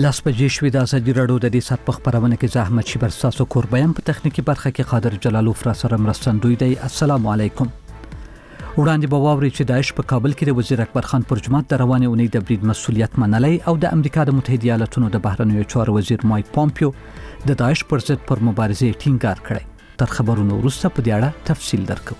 لاس بجې شوې د ازادي راډیو د دې سات په خبرونه کې زحمت شي برساسو قربایم په تخنیکی برخه کې قادر جلالو فر سره مرستندوی دی. السلام علیکم. وړاندې به واوري چې داعش په کابل کې د وزیر اکبر خان پر جماعت د روانې اونۍ د برید مسولیت منلای او د امریکا د متحده ایالاتونو د بهرنیو چارو وزیر مایک پامپیو د داعش پر ضد پر مبارزه ټینګار کړی. تر خبرونو وروسته په دې اړه تفصیل درکو.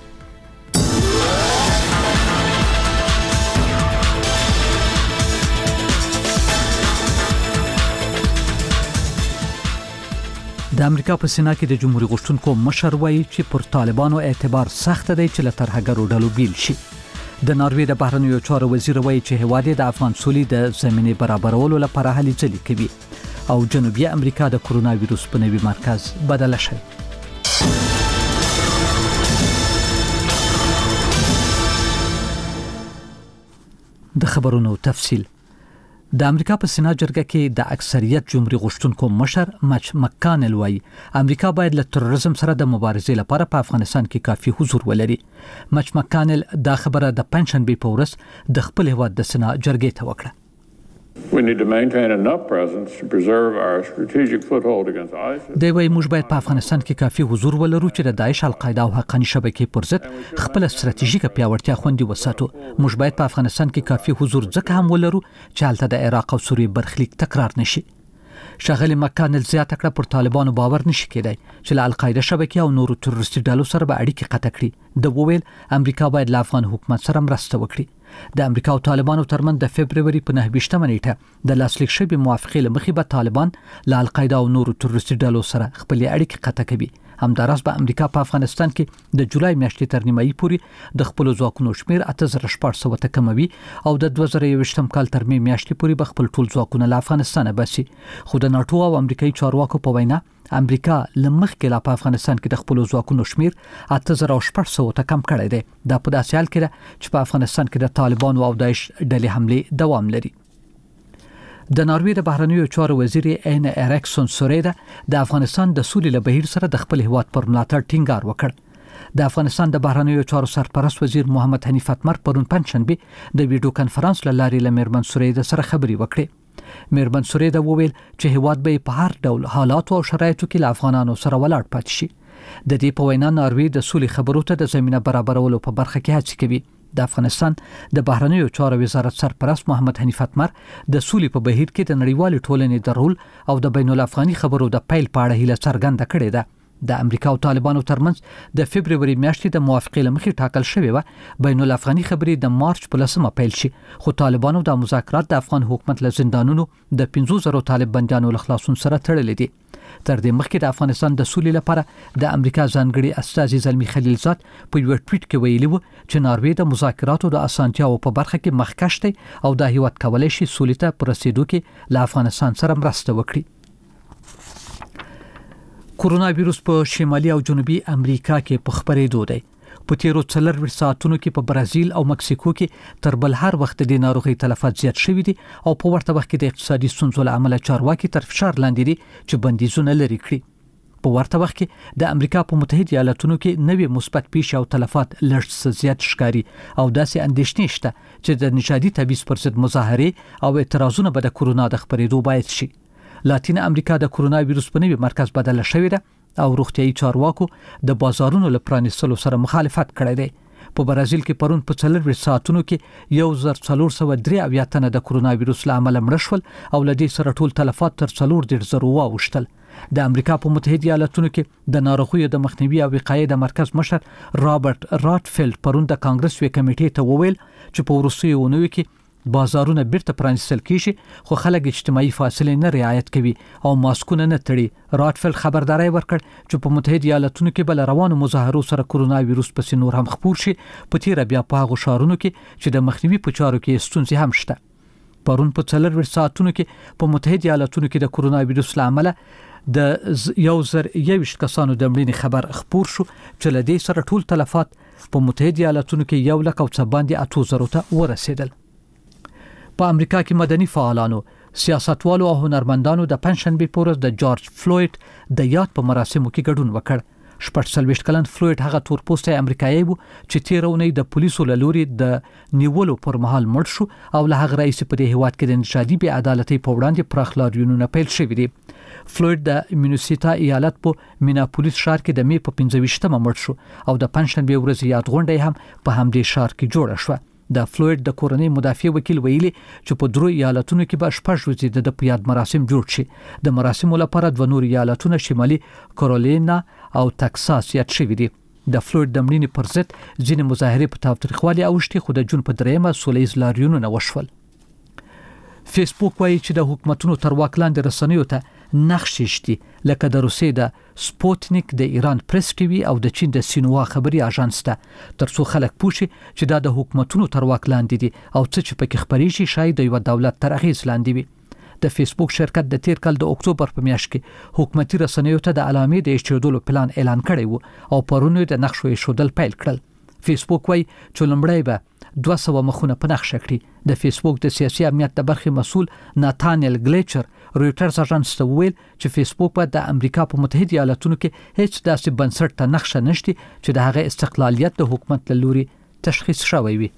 د امریکا په سینا کې د جمهوریت غوښتونکو مشر وایي چې پر طالبانو اعتبار سخت دی چې له ترهګرو ډلو بیل شي. د ناروې د بهرنیو چارو وزیر وایي چې هیواد د افغان سولې د زمینې برابرولو لپاره هلې ځلې کوي او جنوبي امریکا د کرونا وایروس په نوي مرکز بدل شي. د خبرونو تفصیل. د امریکا په سینا جرګه کې د اکثریت جمهوریت غوښتونکو مشر مچ مکانل وایي امریکا باید له تروریزم سره د مبارزې لپاره په افغانستان کې کافي حضور ولري. مچ مکانل دا خبره د پنځشنبه په ورځ د خپل هیواد د سینا جرګې ته وکړه. We need to maintain enough presence to preserve our strategic foothold against ISIS. دی وایي موږ باید په افغانستان کې کافي حضور ولرو چې د داعش، القاعده او حقاني شبکې پر ضد خپل ستراتیژیکه پیاوړتیا خوندي وساتو. موږ باید په افغانستان کې کافي حضور ځکه هم ولرو چې هلته د عراق او سوریې برخلیک تکرار نشي. شغله مکانل زیاته کړه پر طالبانو باور نشي کېدای چې له القاعده شبکې او نورو تروریستي ډلو سره به اړیکې قطع کړي. د وویل امریکا باید له افغان حکومت سره مرسته وکړي. د امریکا او طالبانو ترمن د فبرवरी په 9 نیټه د لاسلیک شوی موافقه لمخې به طالبان له القاعده او نورو تروریستي ډلو سره خپل اړیکې قطع کوي. همداراز به امریکا په افغانستان کې د جولای میاشتې تر نیمایي پورې د خپل ځواکونو شمیر 8400 ته کموي او د 2021 کال تر میاشتې پورې به خپل ټول ځواکونه له افغانستان باسي. خو د ناتو او امریکایي چارواکو په وینا امریکا لمخکې لا په افغانستان کې د خپل ځواکونو شمیر 8600 ته کم کړی دی. دا په داسې حال کې چې په افغانستان کې د طالبانو او داعش ډلې حمله دوام لري. د ناروې د بهرنیو چارو وزیر این اریکسون سوریدا د افغانستان د سولې له بهیر سره د خپل هیواد پر ملاتړ ټینګار وکړ. د افغانستان د بهرنیو چارو سرپرست وزیر محمد حنیف اتمر پرون پنځشنبه د ویډیو کانفرنس لارې له میرمن سوریدا سره خبرې وکړې. میرمن سوریدا وویل چې هیواد به په هر ډول حالات او شرایطو کې له افغانانو سره ولاړ پاتې شي. د دې په وینا ناروې د سولې خبرو ته د زمينه برابرولو په برخه کې هڅه کوي. د افغانستان د بهرنیو چارو وزارت سرپرست محمد حنیف اتمر د سولې په بهیر کې د نړیوال ټولنې د رول او د بین الافغاني خبرو د پیل په اړه هیله څرګنده کړې ده. د امریکا او طالبانو ترمنځ د فبرवरी میاشتې د موافقې لمخې ټاکل شوی و بین الافغاني خبرې د مارچ په 10 پیل شي. خو طالبانو د مذاکرات د افغان حکومت له زندانونو د 15000 طالب بنديانو له خلاصون سره تړلې دي. تر دې مخکې د افغانستان د سولې لپاره د امریکا ځانګړي استازي زلمی خلیلزاد په یو ټویټ کې ویلي و چې ناروې د مذاکراتو د اسانتیاو په برخه کې مخکښ دی او د هیواد کولای شي سولې ته پر رسیدو کې له افغانستان سره مرسته وکړي. کرونا وایروس په شمالي او جنوبي امریکا کې په خبرېدو دی. په تیرو 4 ساعتونو کې په برازیل او مکسیکو کې تر بل هر وخت د ناروغي تلفات زیات شوي دي او په ورته وخت کې د اقتصادي ستونزو له امله چارواکي تر فشار لاندې دي چې بندیزونه لري کړي. په ورته وخت کې د امریکا په متحده ایالاتونو کې نوې مثبت پیښې او تلفات لږ زیات ښکاري او داسې اندېښنې شته چې د نژادي تبعیض پر ضد مظاهرې او اعتراضونه به د کرونا د خبرېدو باعث شي. لاتین امریکا د کرونا وایروس په نوي مرکز بدل شوی ده او روغتيایي چارواکو د بازارونو له پرانیستلو سره مخالفت کړی دی. په برازیل کې پرون په 4 ساعتونو کې 1403 تنه د کرونا وایروس له امله مړ شول او له دې سره ټول تلفات تر 400 واوښتل. د امریکا په متحده ایالاتونو کې د ناروغیو د مخنیوي او وقایې د مرکز مشر رابرټ راتفیلد پرون د کانګرس وی کمیټې ته وویل چې په وروستیو اونیو کې بازارونه بیرته پرانیستل کیږي خو خلک اجتماعي فاصله نه رعایت کوي او ماسکونه نه تړي. راتفیلد خبرداري ورکړ چې په متحده ایالاتونو کې بل روانو مظاهرو سره کرونا وایروس په نور هم خپور شي. په تیر بیا په هغه شهرونو کې چې د مخنیوي په چارو کې ستونزې هم شته. پرون په 4 ساعتونو کې په متحده ایالاتونو کې د کرونا وایروس لامل د 1021 کسانو د مړینې خبر خپور شو چې له دې سره ټول تلفات په متحده ایالاتونو کې 1,80,000 ته ورسېدل. په امریکا کې مدني فعالانو، سیاستوالو او هنرمندانو د پنځشنبه په ورځ د جورج فلوید د یاد په مراسمو کې ګډون وکړ. 40 کلن فلوید هغه تورپوستی امریکایي وو چې تیر اونۍ د پولیسو له لوري د نیولو پر مهال مړ شو او له هغه رئیس په دې هیواد کې د انتشاري بې عدالتۍ په وړاندې پراخ لاریونونه پیل شوي دي. فلوید د مینیسوټا ایالت په میناپولیس ښار کې د می په 25مه مړ شو او د پنځشنبه ورځ یاد غونډه هم په همدې ښار کې جوړه شوه. د فلوید د کورنۍ مدافع وکیل ویلي چې په 3 ایالتونو کې به 6 ورځې د پیاد مراسم جوړ شي. د مراسمو لپاره 2 نور ایالتونه شمالي کارولینا او تکساس یاد شوي دي. د فلوید د مړینې پر ضد ځینې مظاهرې په تاوتریخوالي اوښتې خو د جون په 3مه سولیز لاریونونه وشول. فیسبوک وایي چې د حکومتونو تر واک لاندې رسنیو ته نقشې شتي لکه د روسیې د سپوتنیک، د ایران پریس ټي وي او د چین د سینوا خبري اژانس ته ترڅو خلک پوښي چې دا د حکومتونو تر واک لاندې دي او څه چې پکې خبريږي شاید د یو دولت تر اغیز لاندې وي. د فیسبوک شرکت د تیر کال د اکتوبر په میاشت کې حکومتي رسنیو ته د علامې د ایښودلو پلان اعلان کړی وو او پرونه د نقشو ایښودل پیل کړل. فیسبوک وایي چې لومړی به 200 مخونه په نقشه کړي. د فیسبوک د سیاسي امنیت د برخې مسول ناتانیل ګلیچر رويټرز اژانس ته ویل چې فیسبوک په د امریکا په متحده ایالاتونو کې هیڅ داسې بنسټ ته نقشه نشته چې د هغه استقلالیت د حکومت له لوري تشخیص شوی وي.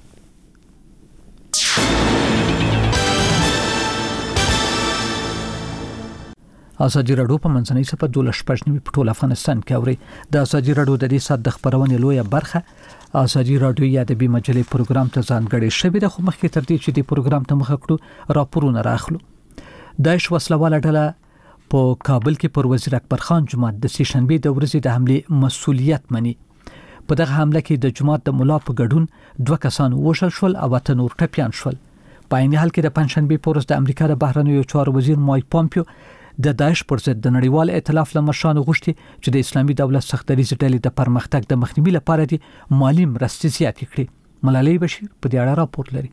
ازادي راډیو په منځنۍ صفه 12 په ټول افغانستان کې اوري. د ازادي راډیو د دې سات د خبرونې لویه برخه ازادي راډیو یا د بي مجلې پروګرام ته ځانګړې شوې ده. خو مخکې تر دې چې د پروګرام ته مخه کړو راپورونه راخلو. داعش وسلواله ډله په کابل کې پر وزیر اکبر خان جماعت د سې شنبه د ورځې د حمله مسؤلیت مني. په دغه حمله کې د جماعت د مولا په ګډون 2 کسان وشل شول او 8 نور ټپيان شول. په عین حال کې د پنځشنبه په ورځ د امریکا د بهرنیو چارو وزیر مایک پامپیو د داعش پر ضد د نړیوال ائتلاف له مشرانو غوښتي چې د اسلامي دولت سختدریزې ډلې د پرمختګ د مخنیوي لپاره د مالی مرستې زیاتې کړي. ملالۍ بشیر په دې اړه راپور لري.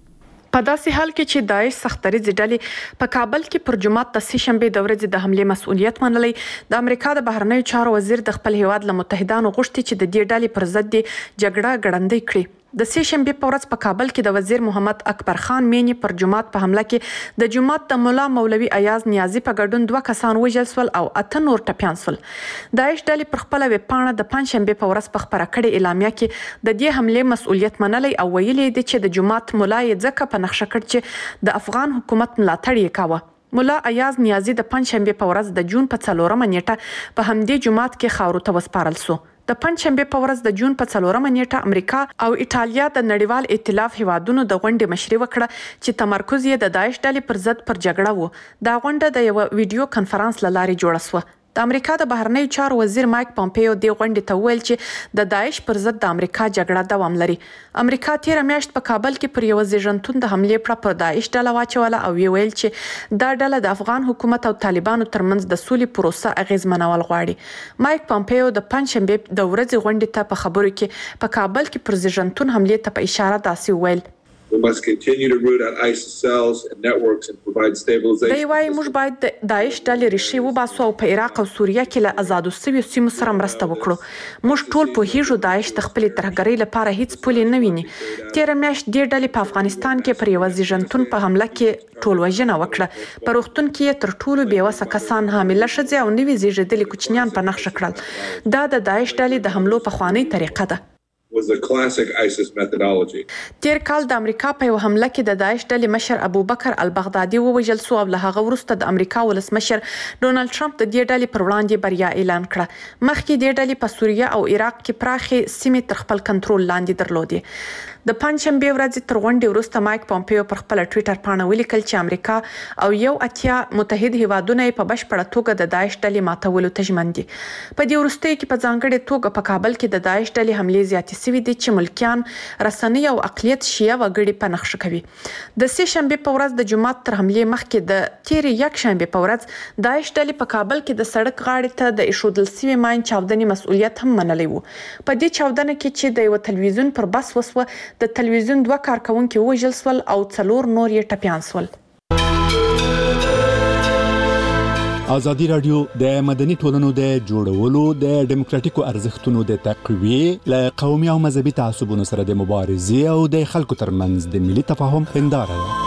په داسې حال کې چې داعش سختدریزې ډلې په کابل کې پر جماعت د سې شنبه د ورځې د حمله مسؤلیت منلي، د امریکا د بهرنیو چارو وزیر د خپل هیواد له متحدانو غوښتي چې د دې ډلې پر ضد جګړه ګړندۍ کړي. د سې شنبه په ورځ په کابل کې د وزیر محمد اکبر خان مینی پر جماعت په حمله کې د جماعت د مولا مولوي ایاز نیازي په ګډون 2 کسان وژل شول او 8 نور ټپيان شول. داعش ډلې پر خپل ویب پاڼه د پنځشنبه په ورځ په خبره کړې اعلامیه کې د دې حمله مسؤلیت منلي او ویلي دي چې د جماعت مولا یې ځکه په نقشه کړ چې د افغان حکومت ملاتړ یې کاوه. مولا ایاز نیازي د پنځشنبه په ورځ د جون په 4مه نیټه په همدې جماعت کې خاورو ته وسپارل شو. د پنځشنبه په ورځ د جون په 4مه نیټه امریکا او ایټالیا د نړیوال ائتلاف هیوادونو د غونډې مشري وکړه چې تمرکز یې د داعش ډلې پر ضد پر جګړه وو. دا غونډه د یو ویډیو کانفرنس له لارې جوړه شوه. د امریکا د بهرنیو چارو وزیر مایک پامپیو د غونډې ته ویل چې د داعش پر ضد د امریکا جګړه دوام لري. امریکا تیر میاشت په کابل کې پر یو زیږنتون د حمله پر داعش ډله واچوله او ویل چې دا ډله د افغان حکومت او طالبانو ترمنځ د سولې پروسه اغیزمنول غواړي. مایک پامپیو د پنځشنبه د ورځې غونډې ته په خبرو کې په کابل کې پر زیږنتون حمله ته په اشاره داسې ویل: We must continue to root out ISIS cells and networks and provide stabilization. دی وايي موږ باید د داعش ډلې ریښې وباسو او په عراق او سوریه کې له آزادو شویو سیمو سره مرسته وکړو. موږ ټول پوهیږو داعش د خپل ترهګرۍ لپاره هیڅ پولې نه ویني. تیر میاشت د ډلې په افغانستان کې پر یو زیږنتون په حمله کې ټول وژنه وکړه. په روغتون کې تر ټولو بیوسه کسان حامله ښځې او نوي زیږیدلي کوچنیان په نقشه کړل. دا د داعش ډلې د حملو په خواني طریقه ده. was the classic ISIS methodology. تیر کال د امریکا په یو حمله کې د داعش ډلې مشر ابوبکر البغدادي ووژل شو او له هغه وروسته د امریکا ولسمشر ډونالد ټرمپ د دې ډلې پر وړاندې بریا اعلان کړه. مخکې د دې ډلې په سوریه او عراق کې پراخې سیمې تر خپل کنټرول لاندې درلودې. د پنځشنبه ورځ تر غونډې وروسته مایک پامپیو پر خپل ټوئیټر پاڼه ولیکل چې امریکا او یو اتیا متحد هیوادونه په بشپړه توګه د داعش ډلې ماتولو ته ژمن دي. په دې وروستۍ کې په ځانګړې توګه په کابل کې د داعش ډلې حملې زیاتې شوې دي چې ملکیان، رسنۍ او اقلیت شیعه وګړي په نقشه کوي. د سې شنبه په ورځ د جمعه تر حملې مخکې د تیر یک شنبه په ورځ داعش ډلې په کابل کې د سړک غاړې ته د ایښودل شوي ماین چاودنې مسؤلیت هم منلی وو. په دې چاودنه کې چې د یو تلویزیون پر بس وسوه، د تلویزیون 2 کارکونکي وژل شول او 4 نور یې ټپیان شول. ازادي راډیو د مدني ټولنو د جوړولو، د ډیموکراتیکو ارزښتونو د تقویې، له قومي او مذهبي تعصبونو سره د مبارزې او د خلکو ترمنځ د ملي تفاهم هنداره ده.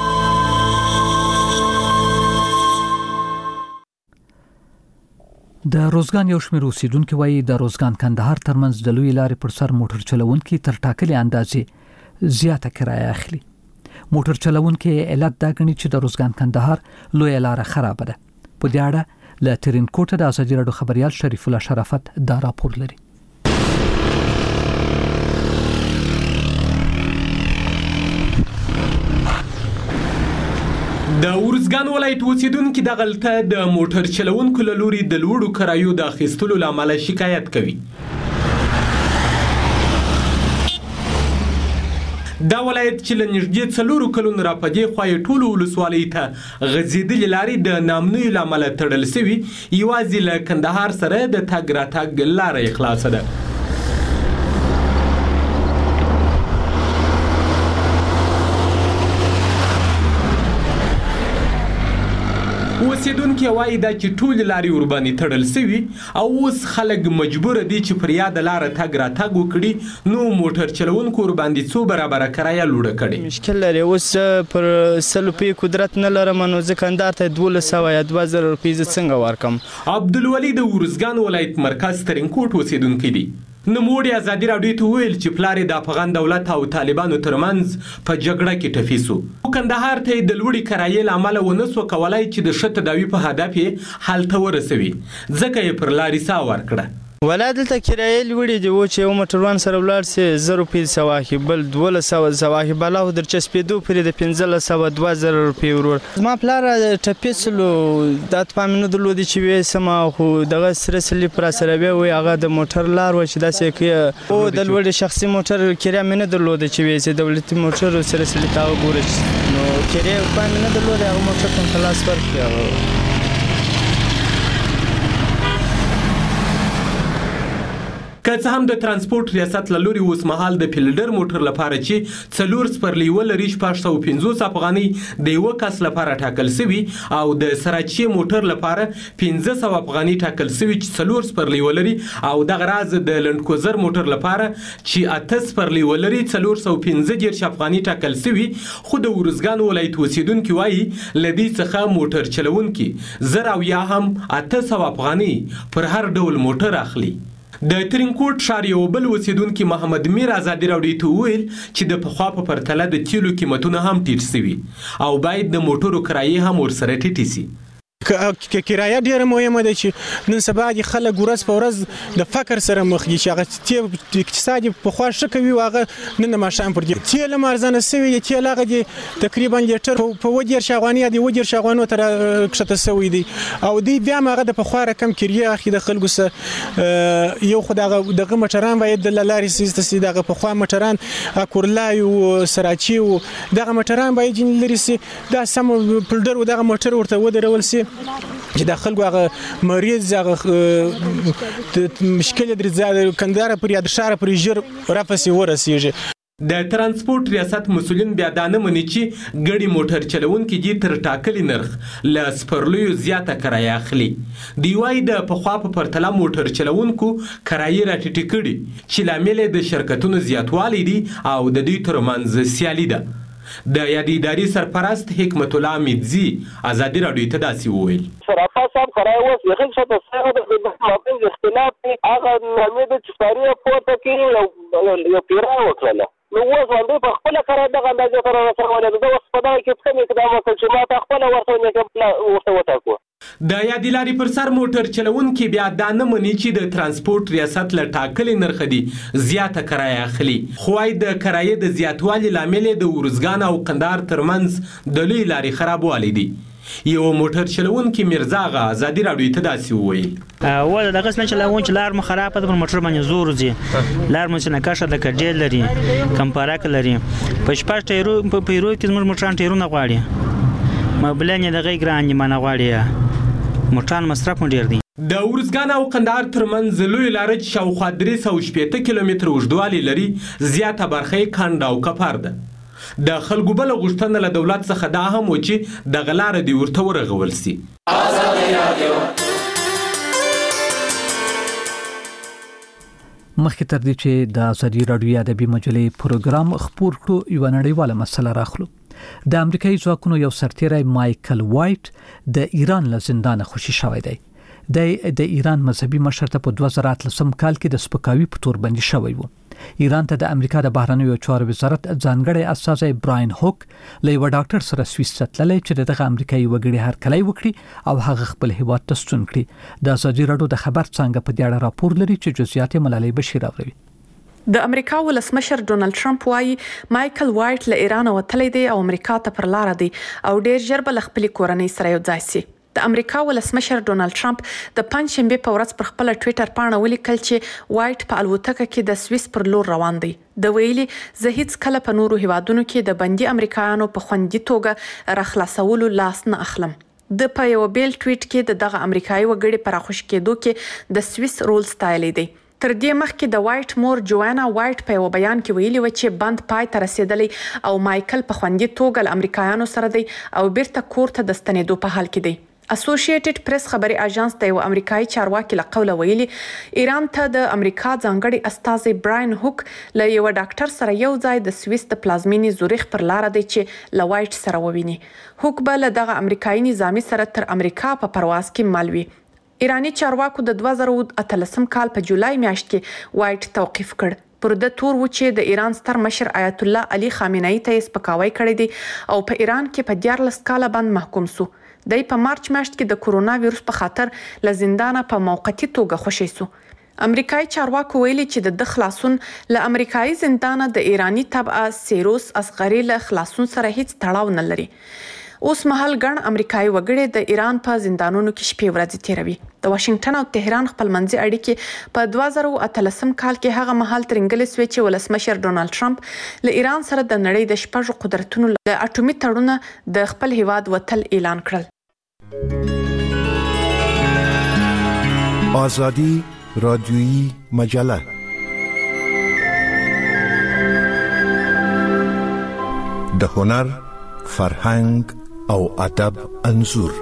د روزګان یو شمېر اوسیدونکو وایي د روزګان کندهار ترمنځ د لوی لارې پر سر موټر چلوونکي تر ټاکلي اندازې زیاته کرایه اخلي. موټر چلوونکي علت دا ګڼي چې د روزګان کندهار لوی لار خراب ده. په دې اړه له ترینکوټ د ازادي راډیو خبريال شریف الله شرافت دا راپور لري. د ورزګان ولایت اوسیدونکو د غلطه د موټر چلوونکو له لوري د لوړو کرایو د اخیستلو لامل شکایت کوي. دا ولایت چې له نږدې 4 کلونو راپدې خوای ټولو ولسوالۍ ته غځېدلې لارې د نامنوي لامل تړل شوی، یوازې له کندهار سره د تګ راتګ لارې خلاصه ده. اوسیدونکو وایي دا چې ټول لارې ورباندې تړل شوی او اوس خلک مجبور دي چې پر یاد لار تګ راتګ وکړي، نو موټر چلوونکو ورباندې څو برابر کرایه لوړه کړي. مشکل لري اوس پر 100 روپۍ قدرت نه لرم، نو ځکه کندهار ته 1200 یا 2000 روپۍ څنګه ورکم. عبدالولي د ورزګان ولایت مرکز ترینکوټ اوسیدونکی دی. نوموړي ازادي راډیو ته ویل چې پلار د افغان دولت او طالبانو ترمنځ په جګړه کې ټپي شو. کندهار ته د لوړې کرایې له امله ونه سو کولای چې د ښه تداوي په هدف یې هلته ورسوي، ځکه یې پر لارې سا ورکړه. ولا دلته کرایې لوړې دي، و چې یو موټروان سره ولاړ سي 0 روپۍ سواهي، بل 1200 سواهي، بلا در چسپېدو پرې د 1500 2000 روپۍ ورور. ما پلار ټپي سلو د پامنه درلودي چې وې سما خو دغه سره سلی پر سره وي هغه د موټر لار و چې داسې کې او د لوړ شخصي موټر کرایه منه درلودي چې وې چې دولتي موټر سره سلی تا وګورئ، نو کرایه پامنه درلودي هغه موټر په خلاص ورکړ. که څه هم د ترانسپورت ریاست له لوري اوس مهال د فیلډر موټر لپاره چې 4 سپرلي ولري 650 افغانۍ د یو کس لپاره ټاکل شوی، او د سراچي موټر لپاره 1500 افغانۍ ټاکل شوی چې 4 سپرلي ولري، او دغه راز د لندکوزر موټر لپاره چې 8 سپرلي ولري 415 افغانۍ ټاکل شوی. خو د ورزګان ولایت اوسیدونکو وایي لدی څخه موټر چلوونکي 1000 او یا هم 800 افغانۍ پر هر ډول موټر اخلي. د ترینکوټ ښار یو بل اوسیدونکي محمد میر ازادي راډیو ته وویل چې د پخوا په پرتله د تیلو قیمتونه هم ټیټ شوي او باید د موټرو کرایې هم ورسره ټیټې شي. که کرایه ډیره مهمه ده چې نن سبا د خلک ورځ په ورځ د فقر سره مخ دي، چې هغه اقتصاد په خوا ښه کوي، هغه نن ماښام پر دي تیل هم ارزانه شوي دي. تیل هغه دي تقریبا لیټر په 10 افغانۍ یا 10 افغانۍ تر کښته شوی دی، او دی بیا هغه د پخوا رقم کرایه اخی د خلکو سره یو خو دغه موټران باید د لارې سیسته سي، دغه پخوا موټران کورلای او سراچي او دغه موټران باید لري سي، دا سم پلډر او دغه موټر ورته ودرول سي چې د خلکو هغه مریض هغه مشکل درې زیاده کندهار پر یاد شهر پر ژر رافسي ورسیږي. د ترانسپورت ریاست مسولین بیا دا نه مني چې ګړي موټر چلوونکي دي تر ټاکلي نرخ له سپرلیو زیاته کرایه اخلي. دی وايي د پخوا په پرتله موټر چلوونکو کرایې راټیټې کړي چې لامل د شرکتونو زیاتوالی دي او د دوی ترمنځ سیالي ده. د یادې ادارې سرپرست حکمت الله امیدزي ازادي راډیو ته داسې وویل: صرافه صاحب کرایه اوس یقین شته څنګه د خپل اختلاف هغه نامې د چاري پورته کې یو پیرا وکړه، نو اوس باندې په خپل کرایه دغه اندازې تر رسولې ده. اوس په دا کې څه اقدام وکړ چې ما ته خپل ورته وټاکو. د یادې لارې پر سر موټر چلوونکي بیا دا نه مني چې د ترانسپورت ریاست له ټاکلي نرخه دي زیاته کرایه اخلي، خو وايي د کرایې د زیاتوالي لامل د ورزګان او کندهار ترمنځ د لوی لارې خرابوالی دی. یو موټر چلوونکي میرزا غا ازادي راډیو ته داسې وویل: و دغه څه چلوون چې لار مو خرابه ده، پر موټر باندې زور ځي، لار مو څنګه کاشه د کډیل لري، کمپاراک لري، په شپږ ټیرو په پیرو کې زموږ موټران ټیرونه غواړي، مبلنې د غي ګران نه غواړي، موټران مصرف ډیر دي. د ورزګان او کندهار ترمنځ لوی لار چې شاوخوا 360 کیلومتر اوږدوالی لري، زیاته برخه یې کند او کپر ده. د خلکو بل غوښتنه له دولت څخه دا هم و چې دغه لاره دې ورته ورغول سي. مخکې تر دې چې د ازادي راډیو ادبي مجلې پروګرام خپور کړو، یو نړیواله مسله راخلو. د امریکایي ځواکونو یو سرتیری مایکل وایټ د ایران له زندانه خوشي شوی دی. د ایران مذهبي مشر ته په 2013 کال کې د سپکاوي په تور باندې شوی و. ایران ته د امریکا د بهرنیو چارو وزارت ځانګړی استازی براین هوک له یو ډاکټر سره سویس ته تللی چې دغه امریکایي وګړي هرکلی وکړي او هغه خپل هیواد ته ستون کړي. د ازادي راډیو د خبر څنګه په دې اړه راپور لري چې جزئیات ملالۍ بشیر اوري. د امریکا ولسمشر ډونالد ټرمپ وايي مایکل وایټ له ایران وتلی دی او امریکا ته پر لار دی او ډیر ژر به خپل کورنۍ سره یو ځای شي. د امریکا ولسمشر ډونالد ټرمپ د پنځشنبه په ورځ پر خپل ټوئیټر باندې ولیکل چې وایټ په الوتکه کې د سویس پر لور روان دی. د ویلي زه هیڅ کله په نورو هیوادونو کې د بندي امریکایانو په خوندي توګه راخلاصولو لاس نه اخلم. د په یو بیل ټویټ کې دغه امریکایي وګړي پر خوش کېدو کې د سویس رول ستایلی دی. تر دې مخکې د وایټ مور جوانا وایټ په یو بیان کې ویلي و چې بند پای ته رسیدلی او مایکل په خوندي توګه له امریکایانو سره دی او بیرته کور ته د ستنېدو په حال کې دی. اسوسییټډ پریس خبري اژانس د یو امریکایي چارواکي له قوله ویلي ایران ته د امریکا ځانګړي استازی براین هوک له یو ډاکټر سره یو ځای د سویس د پلازمینې زوریخ پر لار دی چې له وایټ سره وویني. هوک به له دغه امریکایي نظامي سره تر امریکا په پرواز کې مالوي. ایرانی چارواکو د 2013 کال په جولای میاشت کې وایټ توقیف کړ. پر د تور و چې د ایران ستر مشر آیت الله علي خامنه‌ای ته سپکاوی کړی دی او په ایران کې په 14 کال باندې محکوم شو. د په مارچ میاشت کې د کورونا وایروس په خاطر له زندانه په موقتی توګه خوشی شو. امریکایي چارواکو ویلي چې د خلاصون له امریکایي زندانه د ایرانی تبع سیروس اصغری له خلاصون سره هیڅ تړاو نه لري. اوس مهال ګڼ امریکایي وګړي د ایران په زندانونو کې شپې ورځې تیروي. د واشنگټن او تهران خپلمنځي اړیکې په 2013 کال کې هغه مهال ترنګلې سوي چې ولسمشر ډونالد ټرمپ له ایران سره د نړۍ د شپږ قدرتونو له اټومي تړونه د خپل هیواد وتل اعلان کړل. آزادی رادیویی مجله د هنر، فرهنګ او ادب انځور.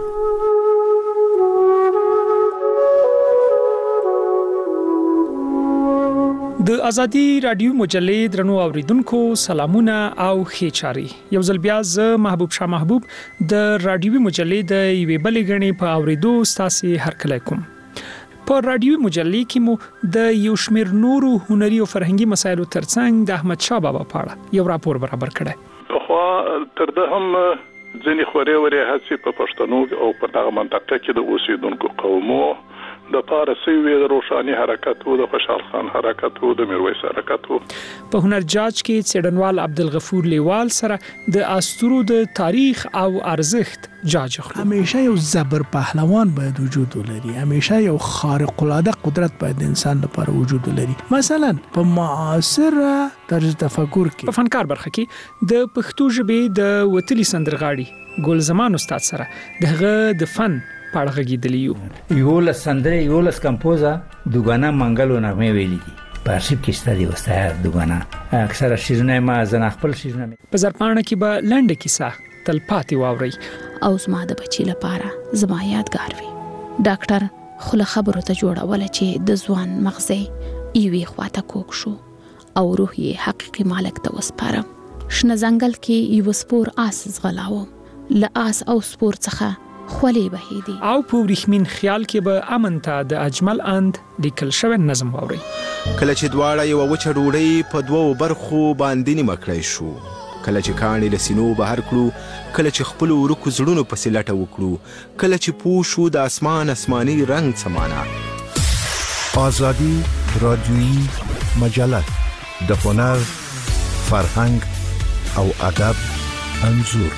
د ازادي رادیو مجلې درنو اوریدونکو سلامونه او ښه چاري. یو ځل بیا زه محبوب شاه محبوب د رادیوي مجلې د یوې بلې غړي په اوریدو ستاسو هرکلی کوم. په رادیوي مجلې کې مو د یو شمېر نورو هنري او فرهنګي مسایلو ترڅنګ د احمد شاه بابا په اړه یو راپور برابر کړی. خو تر ده هم ځینې خوري وري هڅې په پښتنو او په دغه منطقه کې د اوسیدونکو قومو د پارسي وی روشاني حرکت او د خوشحال خان حرکت او د میرویس حرکت. په هنر جاج کې څېړنوال عبدالغفور لیوال سره د استورو د تاریخ او ارزښت جاج خلو. همیشه یو زبر پهلوان باید وجود ولري، همیشه یو خارق العاده قدرت باید انسان لپاره وجود ولري. مثلا په معاصر طرز تفکر کې په فنکار برخه کې د پښتو ژبې د وتلي سندرغاړي ګل زمان استاد سره دغه د فن پاړه غږیدلیو. یو لسندره یو لس کمپوزا دوګانا منګلو نغمه ویلي دي په ارشیف کې ستاسو وسایل دوګانا اکثره شیرونه ما زنه خپل شیرونه په زرپانه کې به لنډه کیسه تلپاتې واوري او زما د بچی لپاره زما یادګار وي. ډاکټر خله خبرو ته جوړول چې د ځوان مغزه ایوي خواته کوک شو او روح یې حقيقي مالک ته وسپاره. شنه ځنګل کې یو سپور آس زغلاو ل آس او سپور څخه خولي بهيدي او په ورخمین خیال کې به امن ته د اجمل اند لیکل شوی نظم واوري. کله چې دواړه یو وچه ډوړی په دوو برخو باندې نیمه کړی شو، کله چې کاڼي لسینو بهر کړو، کله چې خپل ورکو زړونو په سلټه وکړو، کله چې پوښو د اسمان اسماني رنگ سمانا. آزادی رادیویی مجله د هنر، فرهنګ او ادب انځور.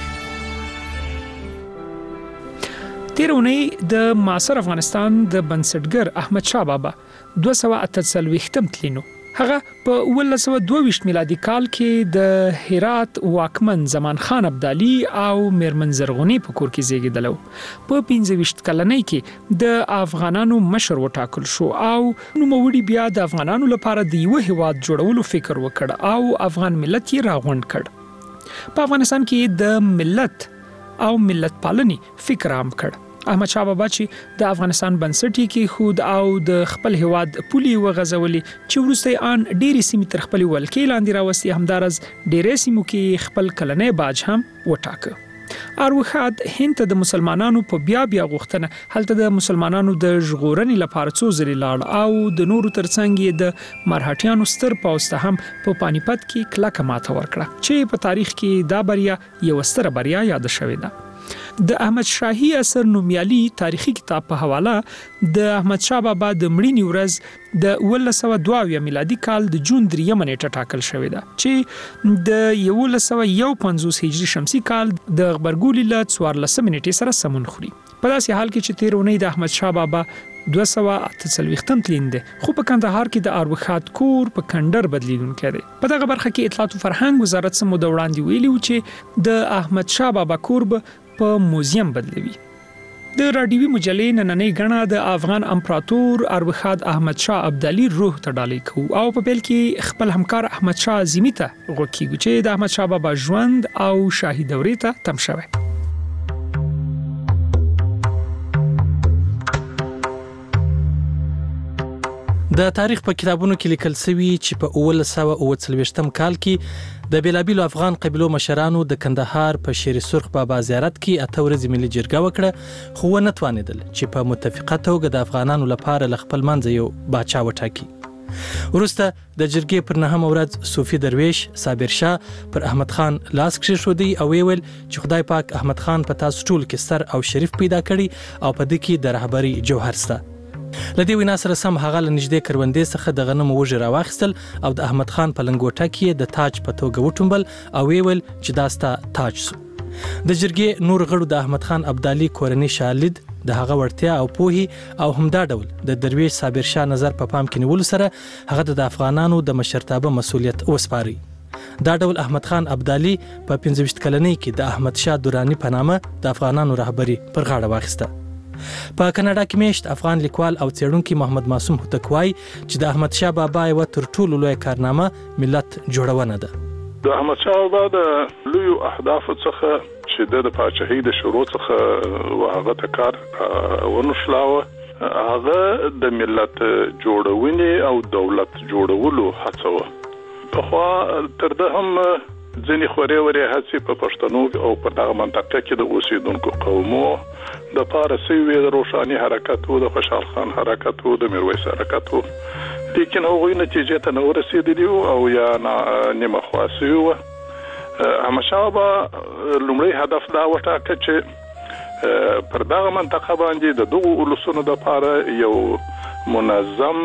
تیرونی د معاصر افغانستان د بنسټګر احمد شاه بابا 248 تلینو هغه په 1922 میلادي کال کې د هرات واکمن زمان خان ابدالي او میرمن زرغونی په کور کې زیږیدلو. په 15 کلنۍ کې د افغانانو مشر وټاکل شو او نوموړي بیا د افغانانو لپاره د یو هیواد جوړولو فکر وکړ او افغان ملت یې راغونډ کړ. په افغانستان کې د ملت او ملت پالنې فکر عام کړ. احمد شاه بابا چې د افغانستان بنسټ کې خود او د خپل هواد پولي وغځولي چې وروسته ان ډېری سیمې تر خپل ولکې لاندې راوستي، همدارز ډېرې سیمو کې خپل کلنې باج هم وټاکه. اروخات هند ته د مسلمانانو په بیا غوښتنه هلته د مسلمانانو د ژغورنې لپاره څو ځلې لاړ او د نورو ترڅنګ یې د مرهټیانو ستر پوځ ته هم په پانیپت کې کلکه ماته ورکړه چې په تاریخ کې دا بریا یو ستره بریا یاد شوې ده. د احمد شاهي اثر نومیالي تاریخي کتاب په حواله د احمد شاه بابا د مړینې ورځ د 1922 میلادي کال د جون 3 نیټه ټاکل شوې ده چې د 1951 هجري شمسي کال د غبرګولي له 14 نیټې سره سمون خوري. په داسې حال کې چې 13 اونۍ د احمد شاه بابا 248 تلین دي خو په کندهار کې د اروخات کور په کندر بدلیدونکو دی. په دغه برخه کې اطلاعات او فرهنګ وزارت سمو د وړاندې ویلي و چې د احمد شاه بابا کور په موزیم بدلوي. د راډیوي مجلې نننۍ غڼه د افغان امپراتور اروخات احمد شاه ابدالي روح ته ډالۍ کوي او په پیل کې خپل همکار احمد شاه عظیمی ته غوښتي چې د احمد شاه بابا ژوند او شاهي دورې ته تم شوی. د تاریخ په کتابونو کې لیکل شوی چې په 1939 کال کې د بیلابیلو افغان قبیلو مشرانو د کندهار په شیر سرخ بابا زیارت کې 8 ورځې ملي جرګه وکړه خو ونه توانیدل چې په متفقه توګه د افغانانو لپاره خپل منځ یو باچا وټاکي. وروسته د جرګې پر 9 ورځ صوفي درویش صابر شاه پر احمد خان لاس کېښودی او ویل چې خدای پاک احمد خان په تاسو ټول کې ستر او شریف پیدا کړي او په دې کې د رهبری جوهر سته. لدی وینا سره سم هغه لنجدې کروندې څخه د غنمو وژه راوخستل او د احمد خان په لنګوټه کې د تاج په توګه وټومبل او ویل چې داستا تاج سو. د جرګې نور غړو د احمد خان ابدالي کورنۍ شالید د هغه ورتیا او پوهي او همدا ډول د درویش صابر شاه نظر په پام کې نیول سره هغه د افغانانو د مشرتابه مسولیت وسپاري. دا ډول احمد خان ابدالي په 15 کلنۍ کې د احمد شاه درانی په نامه د افغانانو رهبری پر غاړه واخیسته. په کاناډا کې میشت افغان لیکوال او څېړونکي محمد معصوم هوتک وایي چې د احمد شاه بابا یو تر ټولو لوی کارنامه ملت جوړونه ده. د احمد شاه بابا د لوی اهداف څخه چې د پاچاهۍ د شروع څخه واغه تکار ونشلاوه هغه د ملت جوړونې او دولت جوړولو هڅه و. په خوا تر ده هم ځینې خورې ورې هڅې په پښتنو او په دغه منطقه کې د اوسیدونکو قومو د پارسي د روشاني حرکت او د خوشحال خان حرکت او د میرویس حرکت و لیکن هغوی نتیجې ته نه ورسېدلی او یا نیمه خواصي و. احمد شاه بابا لومړی هدف دا وټاکه چې پر دغه منطقه باندې د دغو ولسونو دپاره یو منظم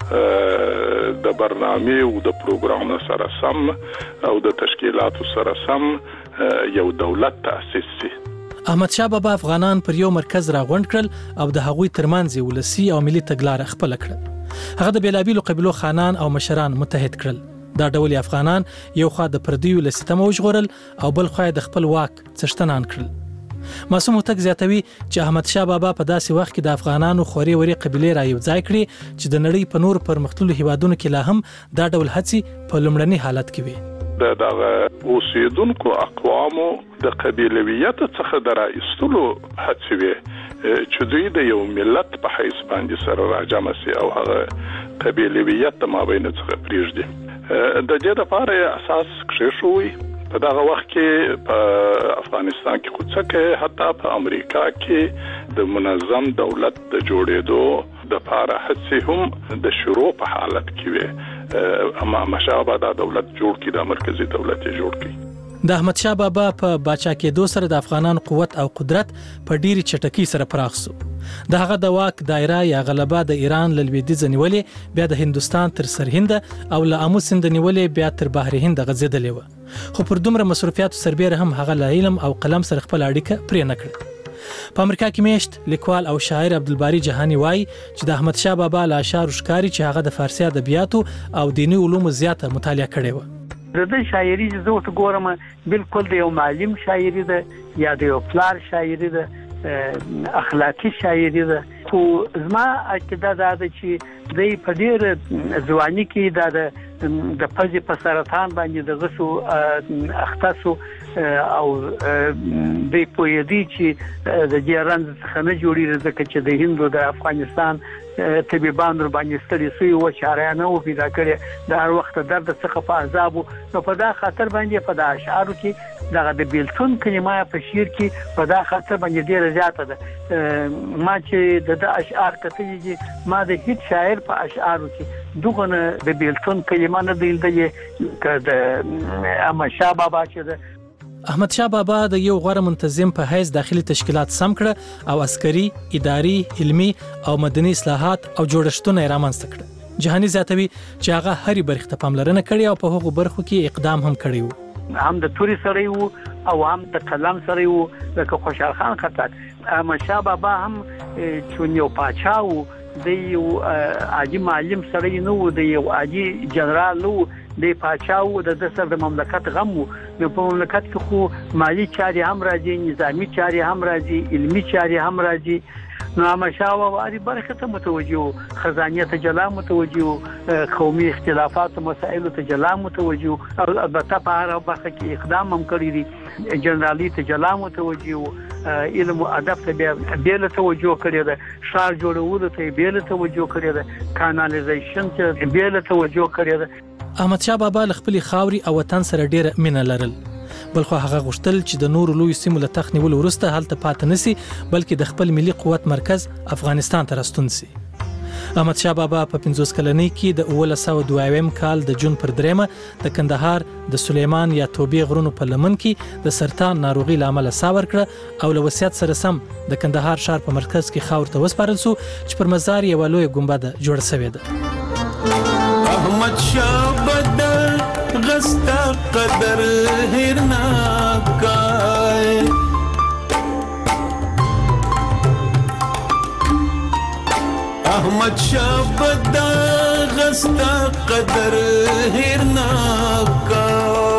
د برنامه او د پروګرام سره سم او د تشکیلاتو سره سم یو دولت تأسیس شي. احمد شاه بابا افغانان پر یو مرکز راغونډ کړل او د هغوی ترمنځ ولسی او ملي تګلارې خپل کړل. هغه د بیلابیلو قبیلو خانان او مشران متحد کړل. دا ډول افغانان یو خوا د پردیو له ستم وژغورل او بل خوا د خپل واک څښتنان کړل. معصوم هوتک زیاتوي چې احمد شاه بابا په داسې وخت کې د افغانانو خوري وري قبیلې را یو ځای کړي چې د نړۍ په نور پرمختللو هیوادونو کې لا هم دا ډول هڅې په لومړني حالت کې وي. د اوسیدونکو اقوامو د قبیلویت څخه د راایستلو هڅې وي چې دوی د یو ملت په حیث باندې سره راجمع سي او هغه قبیلویت د مابین څخه پریږدي. د دې لپاره اساس کېښوي. په دغه وخت کې په افغانستان کې کوڅه حتی په امریکا کې د منظم دولت د جوړېدو د لپاره هڅې هم د شروع په حالت کې وي. اما مشابه دا دولت جوړ کړي د مرکزی دولت جوړ کړي. د احمد شاه بابا په باچا کېدو سره د افغانانو قوت او قدرت په ډیری چټکۍ سره پراخ شو. د هغه د واک دایره یا غلبه د ایران له لویدیځ نیولې بیا د هندستان تر سرهند او له امو سیند نیولې بیا تر بحر هند غځېدلې و. خو پر دومره مصرفیاتو سربېره هم هغه له علم او قلم سره خپل اړیکه پرې نه کړه. په امریکا کې میشت لیکوال او شاعر عبدالباری جهانی وایي چې د احمد شاه بابا له اشعارو ښکاري چې هغه د فارسي ادبیاتو او دیني علومو زیاته مطالعه کړې و. د شاعري زه ورته ګورم بالکل د یو معلم شاعري ده یا د یو پلار شاعري ده اخلاقی شاعري ده. خو زما عقیده دا ده چې د په ډېر ځواني کې د د پزې په سرطان باندې د غسو اختصو او د پویدي چې د جیران څخه نه جوړیږي ځکه چې د هندو د افغانستان طبيبان ور باندې ستړي سوی و چارانه او پیدا کړي د هر وخت درد څخه په عذاب نو په دا خاطر باندې په دا اشعارو کې دغه د بیلتون کلمه په شعر کې په دا خاطر باندې ډیره زیاته ده ما چې د اشعار کتلې ما د هیڅ شاعر په اشعارو کې دغه د بیلتون کلمه نه دی د احمد شاه بابا چې د احمد شاه بابا د یو غوړه منتظم په حیث داخلي تشکیلات سم کړ او عسکري، اداري، علمي او مدني اصلاحات او جوړښتونه یې رامنځته کړل. جهاني زیاتوي چې هغه هرې برخې ته پاملرنه کړې او په هغو برخو کې اقدام هم کړی و. هم د توري سره وو او هم د قلم سره وو. لکه خوشحال خان خټک، احمد شاه بابا هم چې یو پاچا وو، د یو عاجي معلم سره نه وو، د یو عاجي جنرال نو د پاچا وو، د سر د مملکت غم وو. نو په مملکت کې خو مالی چاري هم راځي، نظامی چاري هم راځي، علمي چاري هم راځي. نو احمد شاه بابا اړ برخه ته متوجه، خزانه ته جلا متوجه، قومي اختلافات مسائل ته جلا متوجه، او البته په هر برخه کې اقدام هم کړی دي. جنرالي ته جلا متوجه، علم او ادب ته بیل توجه کړی ده، شار جوړولو ته بیل توجه کړی ده، کانالیزیشن ته بیل توجه کړی ده. احمد شاه بابا خپل خاوري او وطن سره ډیره مینه لرل، بلخو هغه غوښتل چې د نورو لوی سیمو له تخت نیولو وروسته هلته پاتې نسی، بلکې د خپل ملي قوت مرکز افغانستان ته راستون سي. احمد شاه بابا په 50 کلنۍ کې د 1902 کال د جون پر 3 د کندهار د سلیمان یا توبې غرونو په لمن کې د سرطان ناروغي لامل ساور کړ او له وصیت سره سم د کندهار ښار په مرکز کې خاور ته وسپارل سو چې پر مزار یې لوی ګنبد جوړ شوی ده. احمد شاه بدر غستا قدر هرنا کای احمد شاه بدر غستا قدر هرنا کا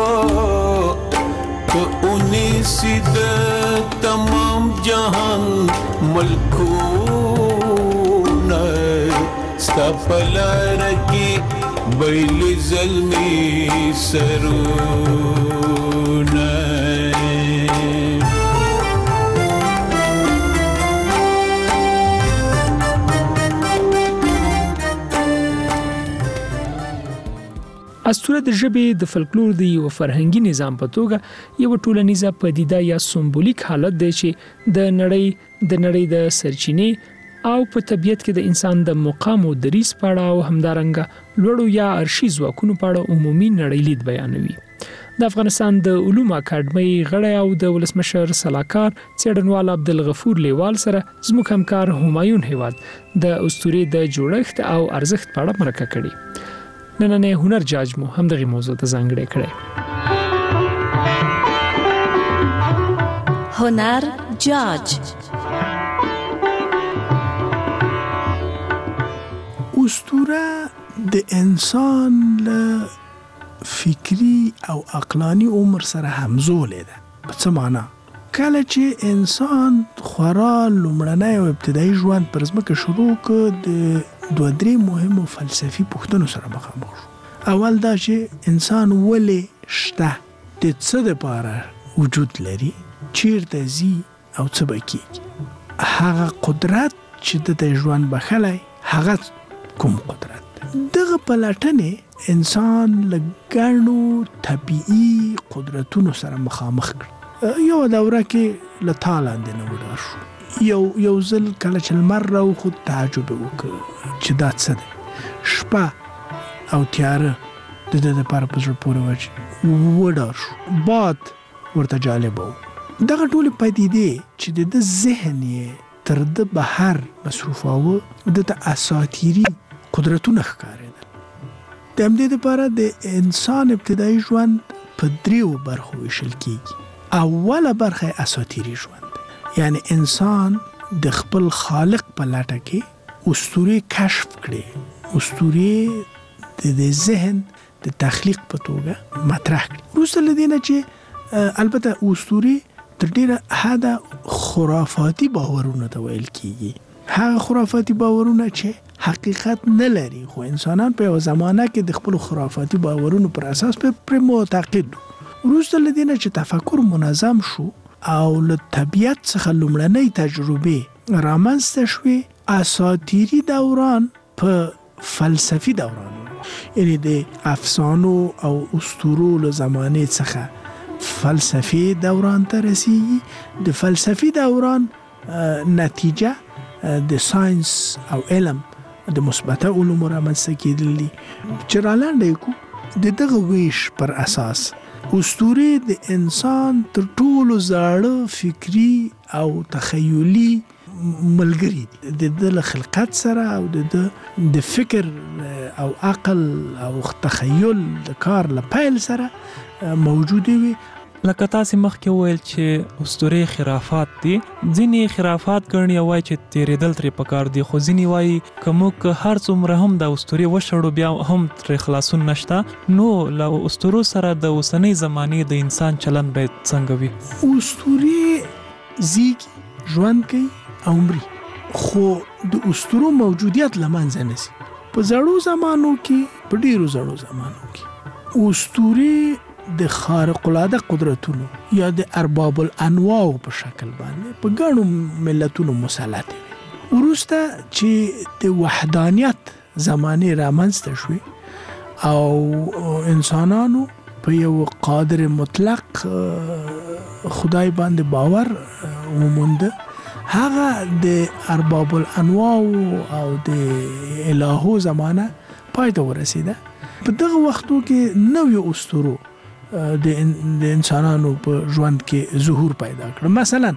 تو انہی سیدھا تمام جہان ملکوں ستا پلار کی بیل زلمی سرون. اسطوره د ژبې د فلکلور د یو فرهنګي نظام په توګه یو ټولنیزه پدیده یا سمبولیک حالت دی چې د نړۍ د سرچینې او په طبیعت کې د انسان د مقام او دریس پاړه او همدارنګه لوړو یا ارشي ځواکونو پاړه عمومي نړیلید بیانوي. د افغانستان د علوم اکاډمۍ غړی او د ولسمشر سلاکار څېړنوال عبدالغفور لیوال سره زموږ همکار همایون هیواد د اسطورې د جوړښت او ارزښت په اړه مرکه کړې. نننې هنر جاج مو هم دغه موضوع ته ځانګړی کړی. هنر جاج اسطوره د انسان له فکری او عقلانی عمر سره همزوله ده. په څه معنا؟ کله چې انسان خورا لومړنی او ابتدایي ژوند پر ځمکه شروع کړ د دوه درې مهمو فلسفي پوښتنو سره مخامخ شو. اول دا چې انسان ولې شته، د څه دپاره وجود لري، چیرته ځي او څه به کېږي. هغه قدرت چې د ژوند بخلی هغه کوم قدرت. دغه پلټنې انسان له ګڼو طبیعي قدرتونو سره مخامخ کړ. یو دوره کې له تا لاندې نه وډار شو. یو ځل کله چې لمر راوخوت تعجب وکړ چې دا څه دی. شپه او تیاره د ده دپاره په زړه پورې وه چې وډار شو. باد ورته جالب و. دغه ټولې پدیدې چې د ده ذهن یې تر ده بهر مصروفاوه، د ته اساطیري قدرتونه ښکارېدل. د همدې دپاره د انسان ابتدایي ژوند په دریو برخو ویشل کېږي. اوله برخه اساطیري ژوند، یعنی انسان د خپل خالق په لټه کې اسطورې کشف کړي، اسطورې د ذهن د تخلیق په توګه مطرح کړي. وروسته له دې نه چې البته اسطورې تر ډېره حده خرافاتي باورونه ته ویل کېږي. هغه خرافاتي باورونه چې حقیقت نه لري، خو انسانان په یو زمانه کې د خپل خرافاتي باورونو پر اساس پر معتقد وروسته لدینه چې تفکر منظم شو او له طبیعت څخه لومړنۍ تجربه رامنځته شوې، اساطیري دوران په فلسفي دوران، یعنی د افسانو او اسطورو له زمانه څخه فلسفي دوران ته رسیږي. د فلسفي دوران نتیجه د ساينس او علم د مثبته علومو رامنځته کېدل دي چې رالاندې کو د دغه ویش پر اساس اسطورې د انسان تر ټولو زاړه فکری او تخیلي ملګری دي، د خلقت سره او د فکر او عقل او تخیل د کار لپاره سره موجود وي. لکه تاسو مخکې وویل چې اسطورې خرافات دي، ځینې خرافات ګڼي وایي چې تیرېدل ترې پکار دي، خو ځینې وایي که موږ هر څومره هم د اسطورې وشړو بیا هم ترې خلاصون نشته، نو له اسطورو سره د اوسنۍ زمانې د انسان چلند باید څنګه وي؟ اسطورې زیږي، ژوند کوي او مري، خو د اسطورو موجودیت له منځه نشي. په زړو زمانو کې، په ډیرو زړو زمانو کې اسطورې د خارق العاده قدرتونو یا د ارباب الانواع په شکل باندې په ګڼو ملتونو مسلط وي. وروسته چې د وحدانیت زمانه رامنځته شوې او انسانانو په یو قادر مطلق خدای باندې باور ومونده، هغه د ارباب الانواع او د الهو زمانه پای ته ورسیده. په دغه وختو کې نوې اسطورو د انسانانو په ژوند کې ظهور پیدا کړ. مثلا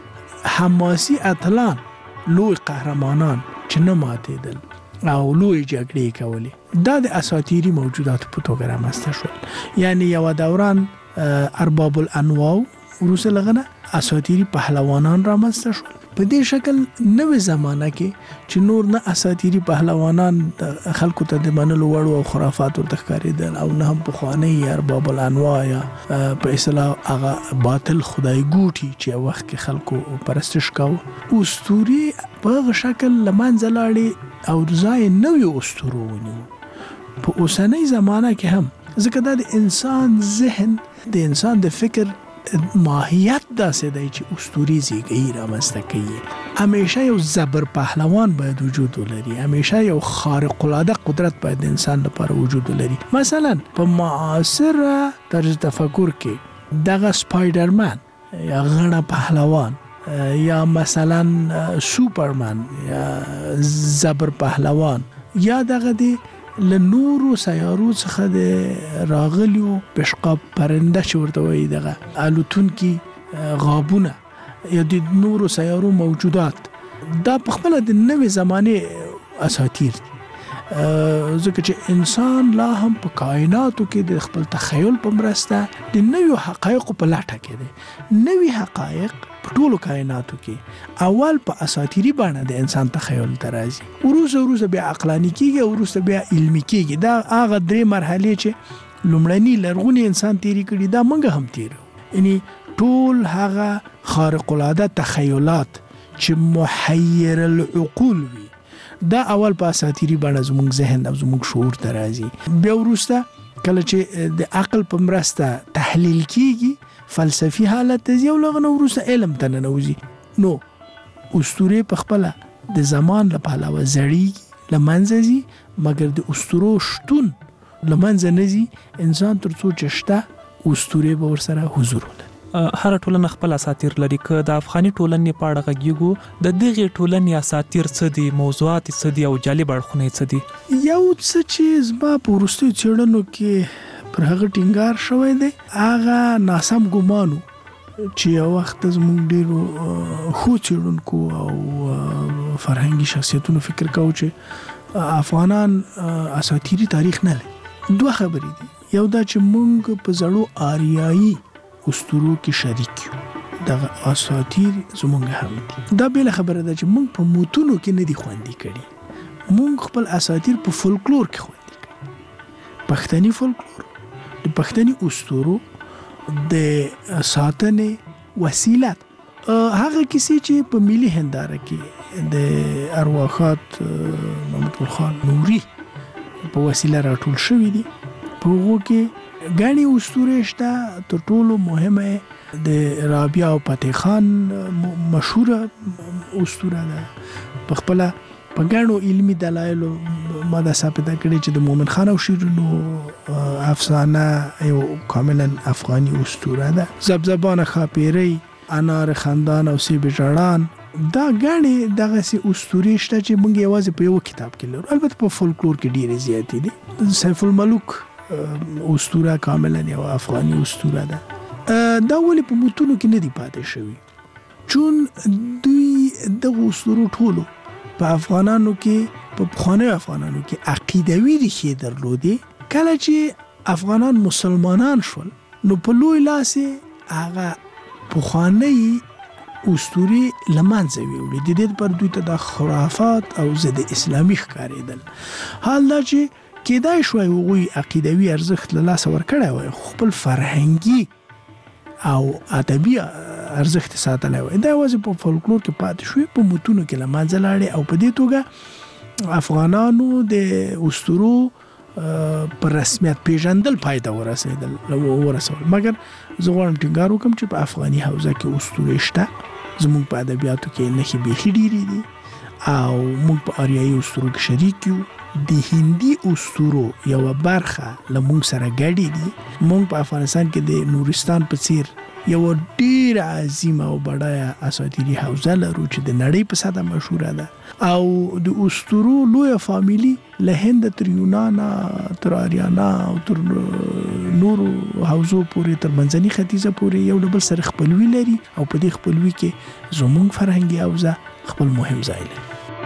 حماسي اتلان، لوی قهرمانان چې نه ماتېدل او لوی جګړې کولې، دا د اساطیري موجوداتو په توګه رامنځته شول. یعنی یو دوران ارباب الانواع وروسته لغنه اساطیري پهلوانان رامنځته شول. په دې شکل نوې زمانہ کې چې نور نه اساطیري پهلوانان خلکو ته د منلو وړ او خرافات ورته ښکارېدل او نه هم پخواني ارباب الانواع یا په اصطلاح هغه باطل خدای ګوټي چې وخت کې خلکو پرستش کاوه. اسطورې په هغه شکل له منځه لاړې او ځای نوې اسطورو ونیو. په اوسنۍ زمانه کې هم ځکه دا د انسان ذهن، د انسان د فکر ماهیت داسې دی چې اسطورې زیږي رامنځته کوي. همیشه یو زبر پهلوان باید وجود ولري، همیشه یو خارق العاده قدرت باید د انسان لپاره وجود ولري. مثلا په معاصر طرز تفکر کې دغه سپایډرمن یا غڼه پهلوان یا مثلا سوپرمن یا زبر پهلوان یا دغه دی له نورو سیارو څخه د راغلیو پشقاب پرنده چې ورته وایي دغه الوتونکي غابونه یا د نورو سیارو موجودات، دا په خپله د نوې زمانې اساطیر دي. ځکه چې انسان لا هم په کائناتو کې د خپل تخیل په مرسته د نویو حقایقو په لټه کې دی. نوي حقایق په ټولو کائناتو کې اول په اساطیري بڼه د انسان تخیل ته راځي، وروسته بیا عقلاني کېږي او وروسته بیا علمي کېږي. دا هغه درې مرحلې چې لومړني لرغوني انسان تیري کړي، دا موږ هم تیرو. یعنی ټول هغه خارق العاده تخیلات چې محیر العقول وي، دا اول په اساطیری باندې زموږ ذهن او زموږ شعور ته راځي. بیا وروسته کله چې د عقل په مرسته تحلیل کیږي، فلسفي حالت ته ځي او لغنه وروسته علم ته ننوځي. نو اسطورې په خپل د زمان له پلوه زړیږي، له منځه ځي، مګر د اسطورو شتون له منځه نه ځي. انسان تر څو چې شته اسطورې به ورسره حضور ولري. هر ټولنه خپل اساطیر لري. که د افغاني ټولنې په اړه غږیږو، د دغې ټولنې اساطیر څه دي، موضوعات څه دي او جالب اړخونه څه دي؟ یو څه چې زما په وروستیو څېړنو کې پر هغه ټینګار شوی دی، هغه ناسم ګمانو چې یو وخت زموږ ډېرو ښو څېړونکو او فرهنګي شخصیتونو فکر کوو چې افغانان اساطیري تاریخ نه لري. دوه خبرې دي. یو دا چې موږ په زړو آریایي اسطورو کې شریک یو، دغه اساطیر زمونږ هم دي. دا بل خبره ده چې موږ په موتونو کې نه دي خوندي کړي، موږ خپل اساطیر په فولکلور کې خوندي کړي. پښتني فولکلور د پښتني اسطورو د ساتنې وسیله هغه کیسې چې په ملي هنداره کې د ارواحات محمد ګل خان نوري په وسیله راټول شوی دي. په هغو کې غني اسطوره شته. تر ټولو مهمه د رابعه او فتح خان مشهوره اسطوره ده. په خپل په ګڼو علمي دلایلو ما دا ثابته کړې چې د مومن خان او شیرینو افسانه یو کاملا افغاني اسطوره ده. زبزبان خاپیری، انار خندان او سیب ژړان دا غاڼې دغه سي اسطورې شته چې موږ یوازې په یو کتاب کې لرو. البته په فولکلور کې ډېرې زیاتې دي. سیف الملوک اسطوره کاملا یو افغاني اسطوره ده. دا ولې په متونو کې نه دی پاتې شوی؟ چون دوی دغه اسطورو ټولو په افغانانو کې په پخوانیو افغانانو کې عقیدوي ریښې درلودې. کله چې افغانان مسلمانان شول نو په لوی لاس هغه پخوانی اسطورې له منځه ویوړې. د دې پر دوی ته د خرافات او ضد اسلامي ښکارېدل. حال دا چې کېدای شوی هغوی عقیدوي ارزښت له لاسه ورکړی وای خو خپل فرهنګي او ادبي ارزښت ساتلی وای. دا یوازې په فولکلور کې پاتې شوی، په متونو کې له منځه لاړې او په دې توګه افغانانو د اسطورو پر رسمیت پیژندل پای ته ورسول. مګر زه غواړم ټینګار وکړم چې په افغاني حوزه کې اسطورې شته. زموږ په ادبیاتو کې نښې بیخي ډېرې دي او موږ په آریایي اسطورو کې شریک یو. د هندي اسطورو یوه برخه له موږ سره ګډې دي. موږ په افغانستان کې د نورستان په څیر یو ډیر عظیم او بډایه اساطیري حوزه لرو چې د نړۍ په سطحه مشهوره ده. او د اسطورو لویه فامیلی له هند تر یونان تر آریانا او تر نورو حوزو پورې تر منځني ختیځه پورې یو ډول سره خپلوي لري او په دې خپلوي کې زموږ فرهنګي حوزه خپل مهم ځای لري.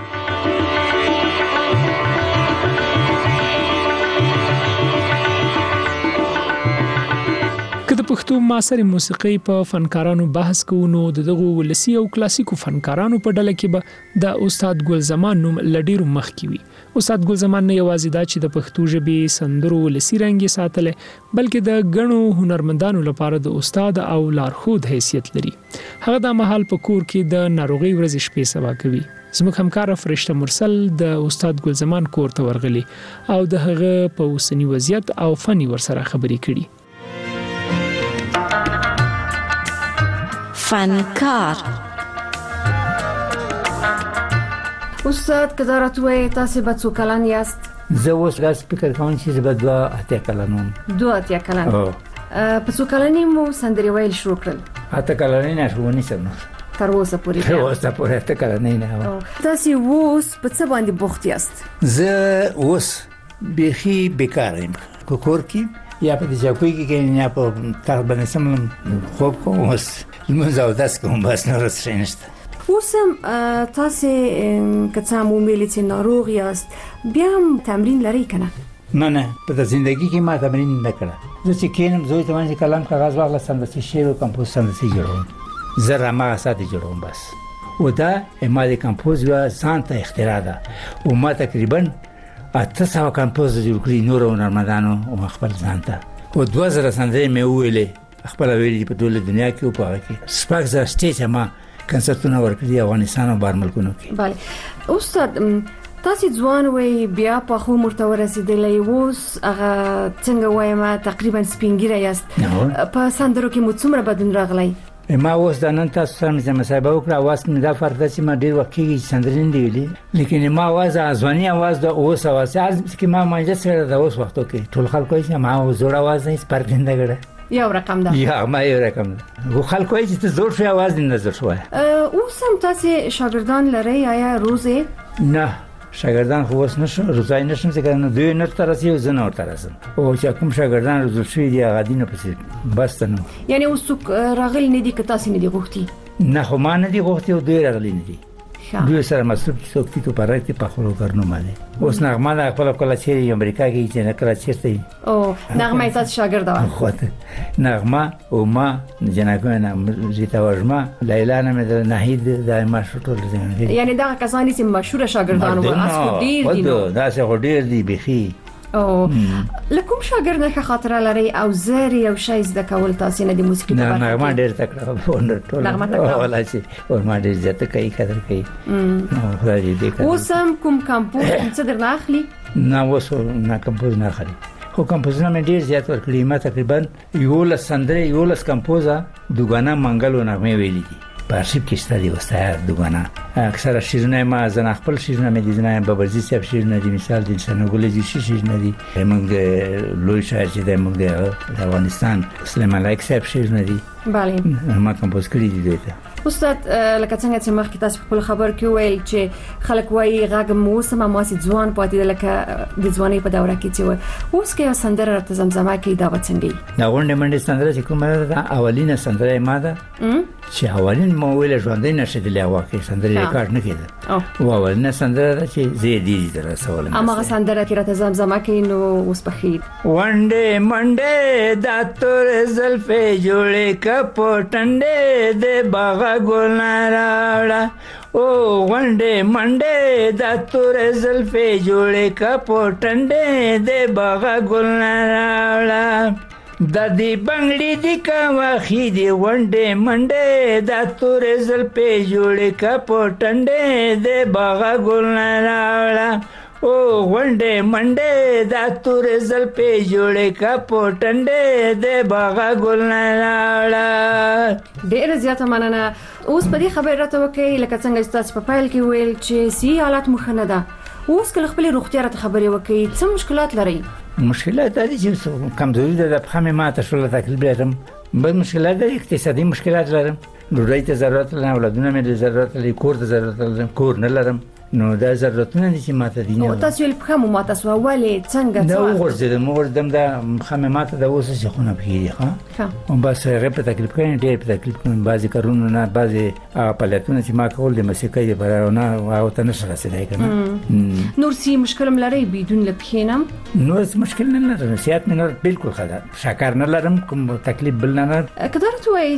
که د پښتو معاصرې موسیقۍ په فنکارانو بحث کوو نو دغه ولسی او کلاسیکو فنکارانو په ډله کې به د استاد ګل زمان نوم لډیرو مخکې وي. استاد ګل زمان نه یوازې دا چې د پښتو ژبې سندرو ولسی رنګ ساتلې بلکې د غنو هنرمندانو لپاره د استاد او لارښود حیثیت لري. هغه د مهال په کور کې د ناروغي ورځې شپې سبا کوي. زموږ همکار فرشته مرسل د استاد ګل زمان کور ته ورغلی او د هغه په اوسنی وضعیت او فني ورسره خبرې کړي. فنکار استاد کدارت وای تاسو به څو کلن یاست؟ زه اوس غواړم فکر کوم چې زه به 2 کلن وم. 2 کلن. په څو کلنی مو سندرې ویل شروع کړل؟ 8 کلنی نه شوونی سم. تر اوسه پورې. تر اوسه پورې 8 کلنی نه. تاسو اوس په څه باندې بوخت یاست؟ زه اوس بيخي بیکار یم. کور کې یا په دې ځای کې نه په تاسو باندې سم خوب کوم اوس زه داس کوم بس نه رسېنشته. اوسم تاسو کڅه مو ملي چې ناروغ یاست بیا هم تمرین لري کنه؟ نه په ژوندۍ کې ما تمرین نه کړه. زه چې کینم زوی ته باندې کلام کاغذ واغلم د شعر او کمپوز سندسي جوړوم. زه رما ساتي جوړوم بس. او دا ما د کمپوز یو ځان ته اختراع ده او ما تقریبا 800 کمپوز جوړ کړی نور هنرمندانو او خپل ځان ته. او 2000 سندرې مې ویلې خپل ویلې په ټوله دنیا کې او په هغه کې سپاک ز سټیج ما کنسرتونه ورکړي افغانستان او بهر ملکونو کې. bale استاد تاسو ځوان وای بیا په خو مرته ورسېدلې اوس هغه څنګه وایم تقریبا سپینګیره یاست. په سندرو کې مو څومره بدن راغلی؟ ما اوس د نن تاسو سره مې مصاحبه وکړه اواز مې دا فرق چې ما ډیر وخت کې سندرین دی ویلي لیکن ما اواز ازواني اواز د اوس اواز چې ما مانځه سره د اوس وختو کې ټول خلکو یې ما زوړ اواز نه سپارک نه غړه یو رقم ده. یا ما یو رقم ده. خو خلکو یې چې زوړ شو اواز نه زړ شو. اوس هم تاسو شاګردان لري یا روزه؟ نه شاګردان خو اوس نشو روزای نشم ځکه نو دوی نه ترسي او زنه ور ترسم او چې کوم شاګردان روزل شوی دی هغه دینه پسې بس نو. یعنی اوس راغلی نه دي که تاسو نه دي غوښتي؟ نه خو ما نه دي غوښتي او دوی راغلی نه دي. دوی سره مصروف څوک ته پرایته په خلکو کارنو باندې. اوس نغمه د خپل کله چې امریکا کې چې نه کړه چیرته او نغمه تاسو شاګرد و خو نغمه او ما جنګونه زیتا ورما لیلا نه د نهید دایمه شټول دي. یعنی دا کسانی چې مشهور شاګردان و اسکو ډیر دي. دا څه ډیر دي بخي او لکه شاګرد نه خاطر لري او زری او شای زده کول تاسو نه د موسیقي په نه ما ډېر تکړه ونه ټول ولا شي او ما ډېر زیات کوي قدر کوي نو خدای دې کوي اوسم کوم کمپوز څه درنه اخلي نه وسو نه کمپوز نه اخلي خو کمپوزونه مې ډېر زیات ورکړي ما تقریبا یو لس کمپوزا دوګانا منګلو نغمه ویلي دي په ارشیف کې ستاسو وسایل دوګانا اکثر شیرونه ما زنه خپل شیرونه مې دي نه بابرزي صاحب شیرونه دي مثال دي سنغول دي شیرونه دي موږ لوی شاعر چې د موږ د افغانستان سلیمان لایق صاحب شیرونه دي bale ما کمپوز کړی دي دوی استاد لکه څنګه چې مخکې تاسو په خبر کې ویل چې خلک وایي غږ موسمه ماسي ځوان پاتې لکه د ځواني په دوره کې چې اوس کې سندره ته زمزمه کې دا وڅنګي دا غونډه منډه سندره چې کومه ده اولینه سندره ما ده چې اولین مو ویل ژوندۍ نشه د لواکې سندره ریکارډ نه کېده او اولینه سندره ده چې زیدي در سوال اما سندره کې راته زمزمه کې نو اوس په خیر وانډه منډه دا تور زلفې جوړې کپټنډه د باغ ګلنا راړه او وانډه منډه دا تور زلفې جوړې کپټنډه د باغ ګلنا راړه د دې بنگړي د کاوخې دی وانډه منډه دا تور زلفې جوړې کپټنډه د باغ ګلنا راړه او وانډه منډه دا تور زلفې جوړې کپټنډه د باغ ګلنا راړه ډېر زیاته مننه اوس په دې خبره راته وکړئ لکه څنګه تاسو په پایل کې ویل چې سی حالات مخنه ده اوس کله خپل روغتیا راته خبرې وکړئ څه مشکلات لري مشکلات دي چې کمزوري ده په خامه ماته شول تکلیف لرم بل مشکلات دي اقتصادي مشکلات لرم ډوډۍ ته ضرورت لرم اولادونه مې ضرورت لري کور ته ضرورت لرم کور نه لرم نو دا ضرورتونه دي چې ماته دي نو تاسو یې په خامه ماته سو ولې څنګه دا وګورځم دا خامه ماته دا اوس چې خونه پیږي ها او بس رپ تکلیف کوي ډېر په تکلیف کوي بعضی کارونه نه بعضی پلاتونه چې ما کول د موسیقۍ لپاره نه او ته نشه رسیدای کنه نور سی مشکل ملري بدون لپخینم نور مشکل نه لرم صحت مې نور بالکل خدا شکر نه لرم کوم تکلیف بل نه قدرت وایي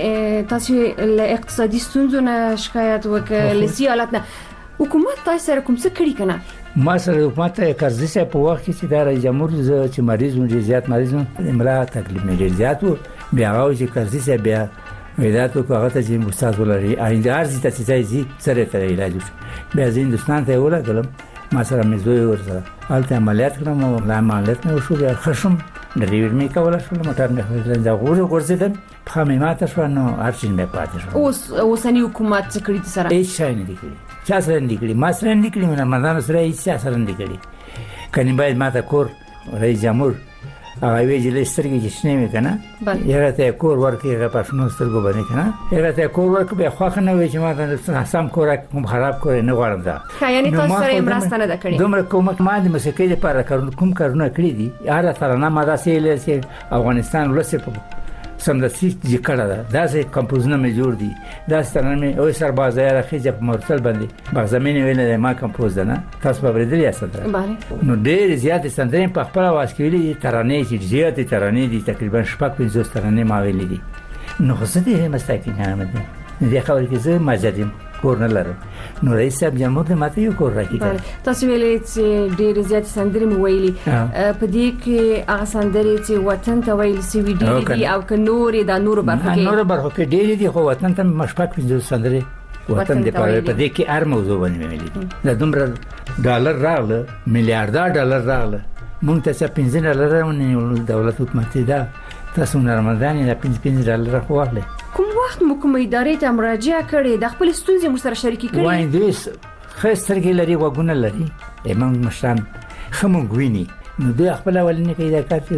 چې تاسو له اقتصادي ستونزو نه شکایت وکړئ لسی حالت نه حکومت تاسو سره کوم څه کړی کنه ما سره حکومت قرضې سه په وخت کې چې دا رئیس جمهور چې مریض ډیر زیات مریض امرا تکلیف نه ډیر زیات بیا هغه چې قرضې سه بیا ویداتو کو هغه چې استاد ولري آینده ارزي ته چې سره ته علاج بیا هندستان ته ولګلم ما سره مې زوی ورسره حالت عملیات کړم او عملیات مې وشو بیا خشم ډریور مې کوله شو موټر مې دا ورسېدم په مې ماته شو نو ارشین مې پاتې شو اوسنی حکومت څه کړی سره هیڅ شي نه کړی چا سره نه کړی ما سره نه کړی مې رمضان سره هیڅ سره نه کړی کني باید ماته کور رئیس جمهور هغه وی چې لسترګې چې شنه مې کنه یاره ته کور ورکې هغه پښنو سترګو باندې کنه یاره ته کور ورکې به خوښ نه وي چې ما سم کور کوم خراب کور نه غواړم دا یعنی تاسو سره مرسته نه کړی دومره کوم ما د موسیقۍ لپاره کوم کارونه کړی دي هغه ترانه ما داسې لسی افغانستان ولسه سمدسي ذکر ده دا سه کمپوزونه مې جوړ دي دا ستنه مې او سربازه راخي چې په مرسل باندې بغزمین ویل ما کمپوز نه تاسو په بریدل یا ستاره نو ډېر زیات سندرې په خپل आवाज کې ویلي ترانې چې زیات ترانې دي تقریبا شپږ پنځه ترانې ما ویلي دي نو خو دې مستقیم نه دي خبر کې زه ماجدم کور نه لرم نو رئیس صاحب جمهور دې ماته یو کور راکړي تاسو ویلې چې ډېر زیات سندرې مو ویلي په دې کې هغه سندرې چې وطن ته ویل سی وی ډي او ک نور دا نور برخه کې ډېر دي خو وطن ته مشپک پنځه سندرې وطن دې په دې کې هر موضوع باندې ویلي دا دومره ډالر راغله میلیارډ ډالر راغله مونږ ته $15 ونیول دولت حکومت دا تاسو نه رمضان نه $15 خواله کوم وخت مو کوم ادارې ته مراجعه کړې د خپل ستونزې مو سره شریکې کړې وای دیس خسترګې لري وګونه لري امام مشان خمون غویني نو دوی خپل اولنې کې دا کار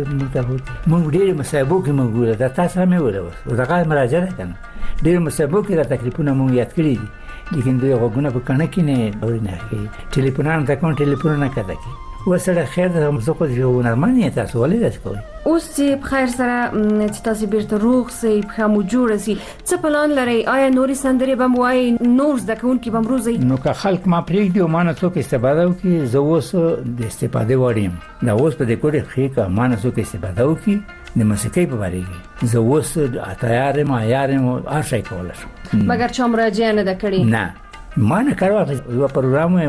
مونږ ډېر مسابقو کې موجوده دا تاسو هم ویل دا کار مراجعه کنه ډېر مسابقو کې دا تکلیفونه مونږ یاد کړی دي لیکن دوی وګونه په کنه کې نه اورینه کې ټلیفونان ته کوم ټلیفون نه کوي وسره خیر د مزقو دی ونرمانه تاسو ولې داس کوي اوس چې بخیر سره چې تاسو بیرته روغ سي په مو جوړ سي څه پلان لري آیا نوري سندري بم وای نور ځکهون کې بم روزي نو که خلک ما پریږ دی مانه څوک استفاده وکي زه اوس د استفاده وړم دا اوس په دې کوډه خې کا مانه څوک استفاده وکي د موسیقۍ په اړه کې زه اوس اتیار ما یارم هر شي کولای مګر چې مراجعه نه کړی نه ما نه کړو یو پروګرام ما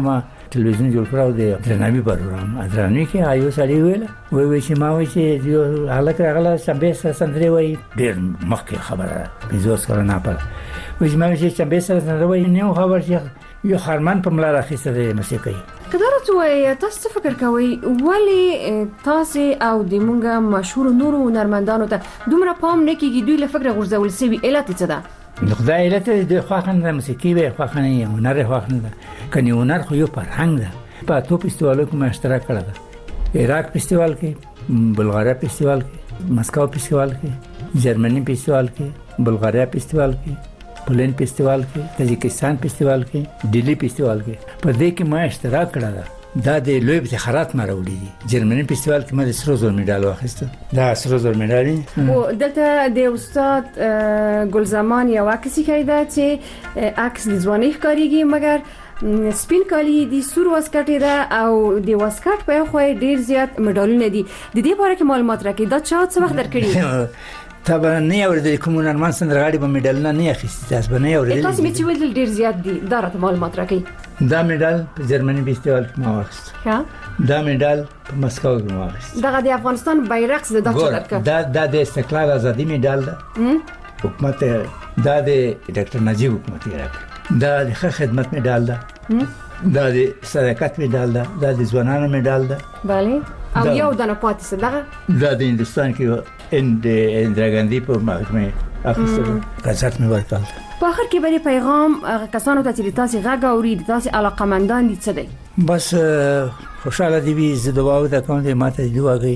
ټلویزیون جوړ کړو د درناوي پروګرام درناوي کې آیو سړی ویل وای چې ما وای چې یو هلک راغله چمبې سره سندري وای ډېر مخکې خبره بيزو سره نه پړ وای چې ما وای چې چمبې سره سندري وای نه خبر چې یو خرمان په ملا راخیسته د موسیقي کله چې تاسو فکر کوئ ولی تاسو او د مونږه مشهور نورو هنرمندانو ته دومره پام نه کیږي دوی له فکر غورځول سوي علت څه ده نو خدای علت د خواخن د موسیقي به خواخن هنر خواخن ده کني هنر خو یو فرهنګ ده په تو فستیوالو کې اشتراک کړل عراق فستیوال کې بلغاریا فستیوال کې مسکو فستیوال کې جرمني فستیوال کې بلغاریا فستیوال کې پولند فستیوال کې تاجکستان فستیوال کې دلی فستیوال کې په دې کې ما اشتراک کړل دا د لوی افتخارات ما راوړي دي جرمني فستیوال کې ما د سرو زر میډال واخیسته دا سرو زر میډال او دلته د استاد ګلزمان یو عکس کیده چې عکس د ځواني ښکاریږي مګر سپین کالی دي سور واسکټ ده او د واسکټ په خو ډیر زیات میډالونه دي د دې باره کې معلومات راکړئ دا چا څه وخت درکړي طبعا نه اوریدل کوم نرمان سندرغاړي په میډال نه اخیستي تاسو به نه اوریدل تاسو می چې ویل ډیر زیات دي دا راته معلومات راکړئ دا میډال په جرمني فستیوال کې ما واخیست ها دا میډال په مسکو کې ما واخیست دا د افغانستان بیرغ څه د درکړ دا د استقلال ازادي میډال ده حکومت دا د ډاکټر نجیب حکومت یې راکړ دا د خدمت میډال ده دا د صداقت میډال ده دا د ځوانانو میډال ده bale او یو دنه پاتې څه دا د هندستان کې اندرا ګاندھی په محکمه اخیستل قضات مې ورکړل په اخر کې به پیغام کسانو ته چې تاسو غږ اوري تاسو علاقمندان دي څه دی بس خوشاله دي وي زه دعا وکړم چې ماته دعا کوي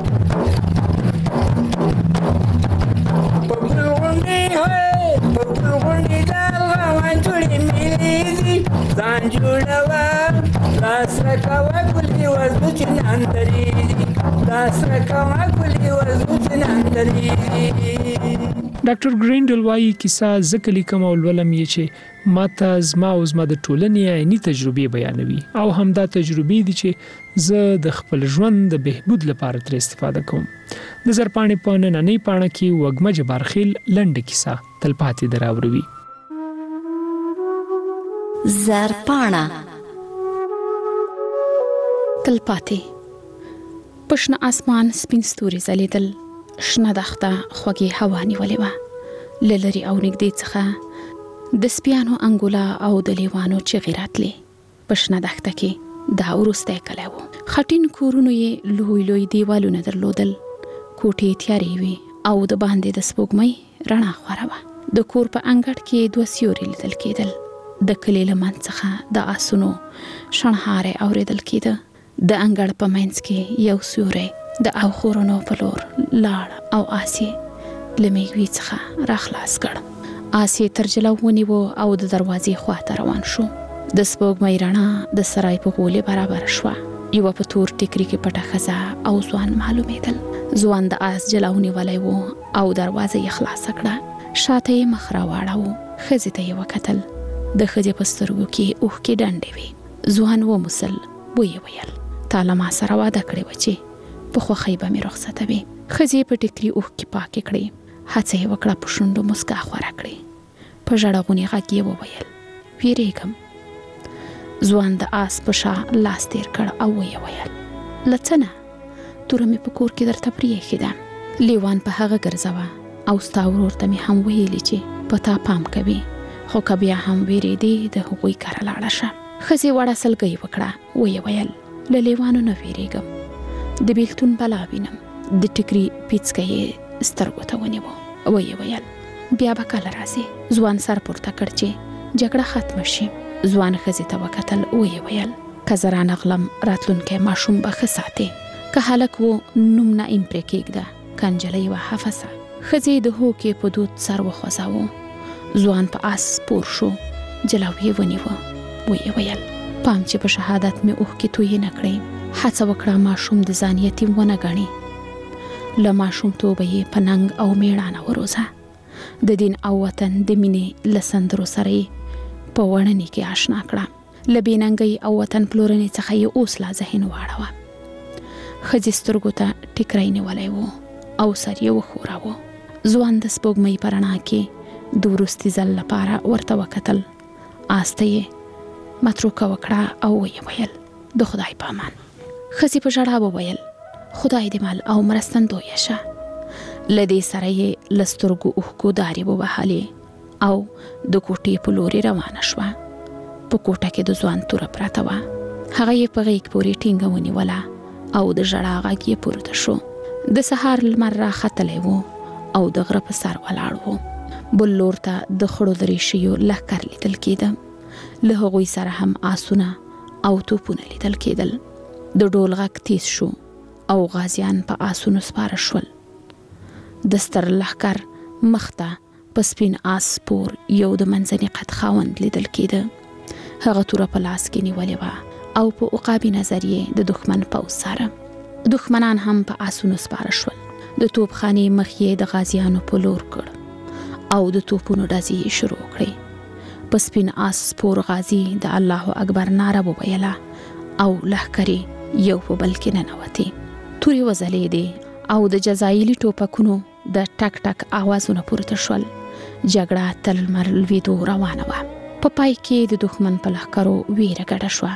ډاکټر ګرینډل وايي کیسه ځکه لیکم او ولم یې چې ماته زما او زما د ټولنې عیني تجربې بیانوي او همدا تجربې دي چې زه د خپل ژوند د بهبود لپاره تر استفاده کوم د زرپاڼې په نننۍ پاڼه کې وګمه جبارخیل لنډه کیسه تلپاتې دراوروي زرپاڼه تلپاتې پښنه اسمان سپین ستوري ځلېدل شنه دښته خوږې هوا نیولې وه له لرې او نږدې څخه د سپیانو انګولا او د لیوانو چغې راتلې په شنه دښته کې دا وروستی کلی و خټین کورونو یې لوی لوی دیوالونه درلودل کوټې تیارې وې او د باندې د سپوږمۍ رڼا خوره وه د کور په انګړ کې دوه سیوري لیدل کېدل د کلي له منځ څخه د آسونو شڼهاری اورېدل کېده د انګړ په منځ کې یو سیوری د اوخورونو په لور لاړ او آسی له میږوي څخه راخلاص کړ آسی تر جلو ونیو او د دروازې خواته روان شو د سپوږمۍ رڼا د سرای په غولې برابر شوه یو په تور ټیکري کې پټه ښځه او ځوان معلومېدل ځوان د آس جلو نیولی و او دروازه یې خلاصه کړه شاته یې مخ راواړاوه ښځې ته یې وکتل د ښځې په سترګو کې اوښکې ډنډې وې ځوان وموسل ویې ویل تا له ما سره واده کړې وه چې په خوښۍ به مې رخصتوي ښځې په ټیکري اوښکې پاکې کړې هڅه یې وکړه په شونډو مسکا خوره کړې په ژړغوني غږ یې وویل ویرېږم ځوان د آس په شا لاس تیر کړ او ویې ویل له څه نه توره مې په کور کې درته پرېښې ده لیوان په هغه ګرځوه او ستا ورور ته مې هم ویلي چې په تا پام کوي خو که بیا هم ویرېدې د هغوی کره لاړه شه ښځې وړه سلګۍ وکړه ویې ویل له لیوانو نه ویرېږم د بیلتون بلا وینم د ټیکري پیڅکه یې سترګو ته ونیوه ویې ویل بیا به کله راځې ځوان سر پورته کړ چې جګړه ختمه شي ځوان ښځې ته وکتل ویې ویل که زه رانغلم راتلونکی ماشوم به ښه ساتې که هلک و نوم نه ایم پرې کېږده که نجلۍ وه حفظه ښځې د هوکې په دود سر وخوځاوه ځوان په آس سپور شو جلو یې ونیوه ویې ویل پام چې په شهادت مې اوښکې تویې نه کړې هڅه وکړه ماشوم د ځان یتیم ونه ګڼي له ماشومتوبه یې په ننګ او میړانه وروزه د دین او وطن د مینې له سندرو سره یې په وړنې کې اشنا کړه له بېننګۍ او وطن پلورنې څخه یې اوس لا ذهن واړوه ښځې سترګو ته ټیکری نیولی و او سر یې وښوراوه ځوان د سپوږمۍ په رڼا کې د وروستي ځل لپاره ورته وکتل آس ته یې متروکه وکړه او ویې ویل د خدای په امان. ښځې په ژړا وویل خدای دې مال او مرستندویه شه. له دې سره یې له سترګو اوښکو دارې ووهلې او د کوټې په لورې روانه شوه. په کوټه کې د ځوان توره پرته وه. هغه یې په غېږ پورې ټینګه ونیوله او د ژړا غږ یې پورته شو. د سهار لمر راختلی و او د غره په سر ولاړ و. بل لور ته د خړو دریشیو لښکر لیدل کېده. له هغوی سره هم آسونه او توپونه لیدل کېدل. د ډول غږ تیز شو او غازیان په آسونو سپاره شول. د ستر لښکر مخ ته په سپین آس سپور یو د منځني قد خاوند لیدل کېده. هغه توره په لاس کې نیولې وه او په عقابي نظر یې د دښمن پوځ څاره. دښمنان هم په آسونو سپاره شول. د توپخانې مخ یې د غازیانو په لور کړ او د توپونو ډزې یې شروع کړې. په سپین آس سپور غازي د الله اکبر ناره وویله او لښکرې یو په بل کې ننوتې. تورې وځلېدې او د جزایلي ټوپکونو د ټک ټک آوازونه پورته شول. جګړه تر لمر لوېدو روانه وه. په پای کې د دښمن په لښکرو ویره ګډه شوه.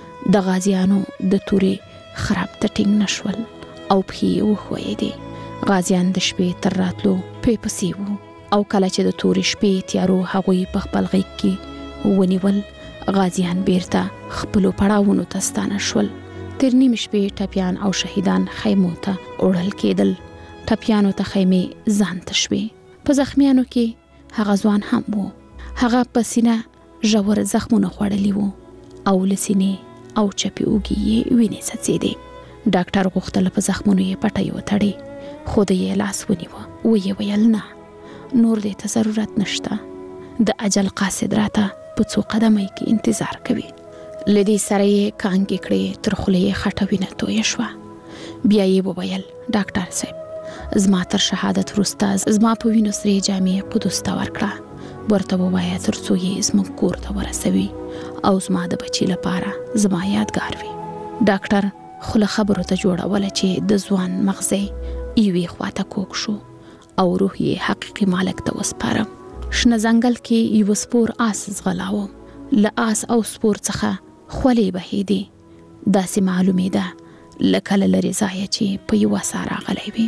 د غازیانو د تورې خراب ته ټینګ نه شول او پښې یې وښویېدې. غازیان د شپې تر راتلو پې پسې وو او کله چې د تورې شپې تیارو هغوی په خپل غېږ کې ونیول، غازیان بیرته خپلو پړاوونو ته ستانه شول. تر نیم شپې ټپیان او شهیدان خیمو ته وړل کېدل. ټپیانو ته خیمې ځان ته شوې. په زخمیانو کې هغه ځوان هم و. هغه په سینه ژور زخمونه خوړلي وو او له سینې او چپې اوږې یې وینې څڅېدې. ډاکټر غوښتل په زخمونو یې پټۍ وتړي، خو د یې لاس ونیوه. ویې ویل نه، نور دې ته ضرورت نشته. د اجل قاصد راته په څو قدمۍ کې انتظار کوي. له دې سره یې کانګې کړې، تر خولې یې خټه وینه تویه شوه. بیا یې وویل ډاکټر صاحب، زما تر شهادت وروسته زما په وینو سرې جامې قدس ته ورکړه. ورته ووایه تر څو یې زموږ کور ته ورسوي او زما د بچي لپاره زما یادګار وي. ډاکټر خو له خبرو ته جوړوله چې د ځوان مغزی یوې خواته کوږ شو او روح یې حقیقي مالک ته وسپاره. شنه ځنګل کې یو سپور آس ځغلاوه. له آس او سپور څخه خولې بهېدې. داسې معلومېده لکه له لرې ځایه چې په یوه سا راغلی وي.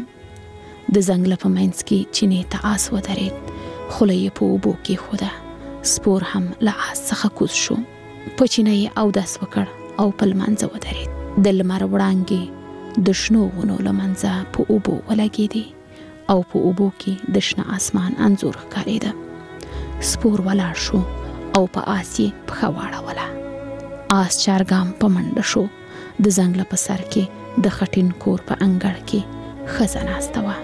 د ځنګله په منځ کې چینې ته آس ودرېد. خوله یې په اوبو کېښوده. سپور هم له آس څخه کوز شو. په چینه یې اودس وکړ او په لمانځه ودرېد. د لمر وړانګې د شنو ونو له منځه په اوبو ولګېدې او په اوبو کې د شنه اسمان انځور ښکارېده. سپور ولاړ شو او په آس یې پښه واړوله. آس چارګام په منډه شو. د ځنګله په سر کې د خټین کور په انګړ کې ښځه ناسته وه.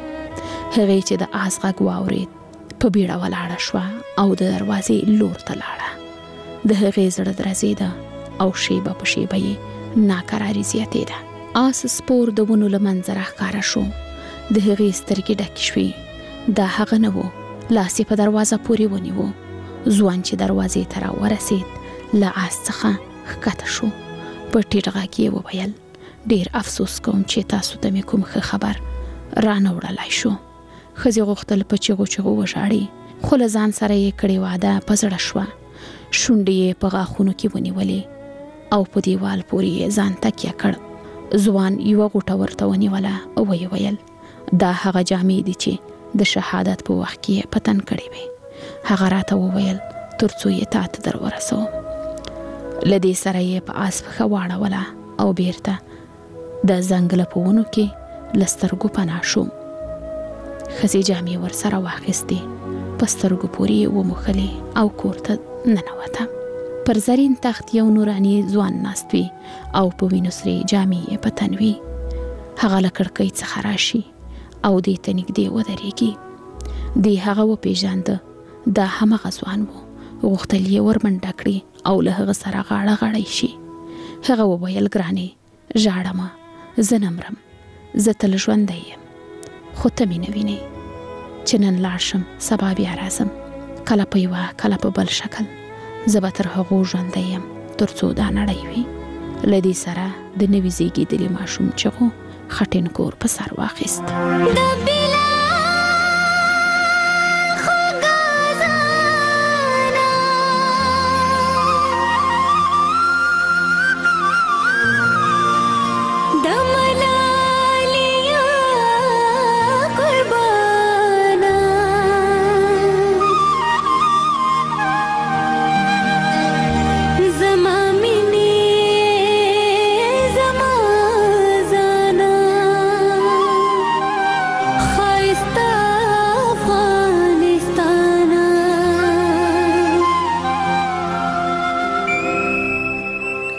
هغې چې د آس غږ واورېد، په بیړه ولاړه شوه او د دروازې لور ته لاړه. د هغې زړه درزېده او شیبه په شیبه یې ناکراري زیاتېده. آس سپور د ونو له منځه راښکاره شو. د هغې سترګې ډکې شوې. دا هغه نه و. لاس یې په دروازه پورې ونیو. ځوان چې دروازې ته راورسېد له آس څخه ښکته شو. په ټیټ غږ یې وویل ډېر افسوس کوم چې تاسو ته مې کوم ښه خبر رانه وړلی شو. ښځې غوښتل په چیغو چیغو وژاړي، خو له ځان سره یې کړې وعده په زړه شوه. شونډې یې په غاښونو کې ونیولې او په دیوال پورې یې ځان تکیه کړ. ځوان یوه غوټه ورته ونیوله او ویې ویل دا هغه جامې دي چې د شهادت په وخت کې یې په تن کړې وې. هغه راته وویل تر څو یې تا ته در ورسوم. له دې سره یې په آس پښه واړوله او بیرته د ځنګله په ونو کې له سترګو پناه شو. ښځې جامې ورسره واخیستې، په سترګو پورې یې وموښلې او کور ته ننوته. پر زرین تخت یو نوراني ځوان ناست وي او په وینو سرې جامې یې په تن وي. هغه له کړکۍ څخه راشي او دې ته نږدې ودرېږي. دې هغه وپېژانده. دا همغه ځوان و. غوښتل یې ورمنډه کړي او له هغه سره غاړه غړی شي. هغه وویل ګرانې ژاړه مه، زه نه مرم، زه تل ژوندی یم، خو ته مې نه وینې چې نن لاړ شم سبا بیا راځم، کله په یوه کله په بل شکل. زه به تر هغو ژوندی یم تر څو دا نړۍ وي. له دې سره د نوي زیږېدلي ماشوم چغو خټین کور په سر واخیست.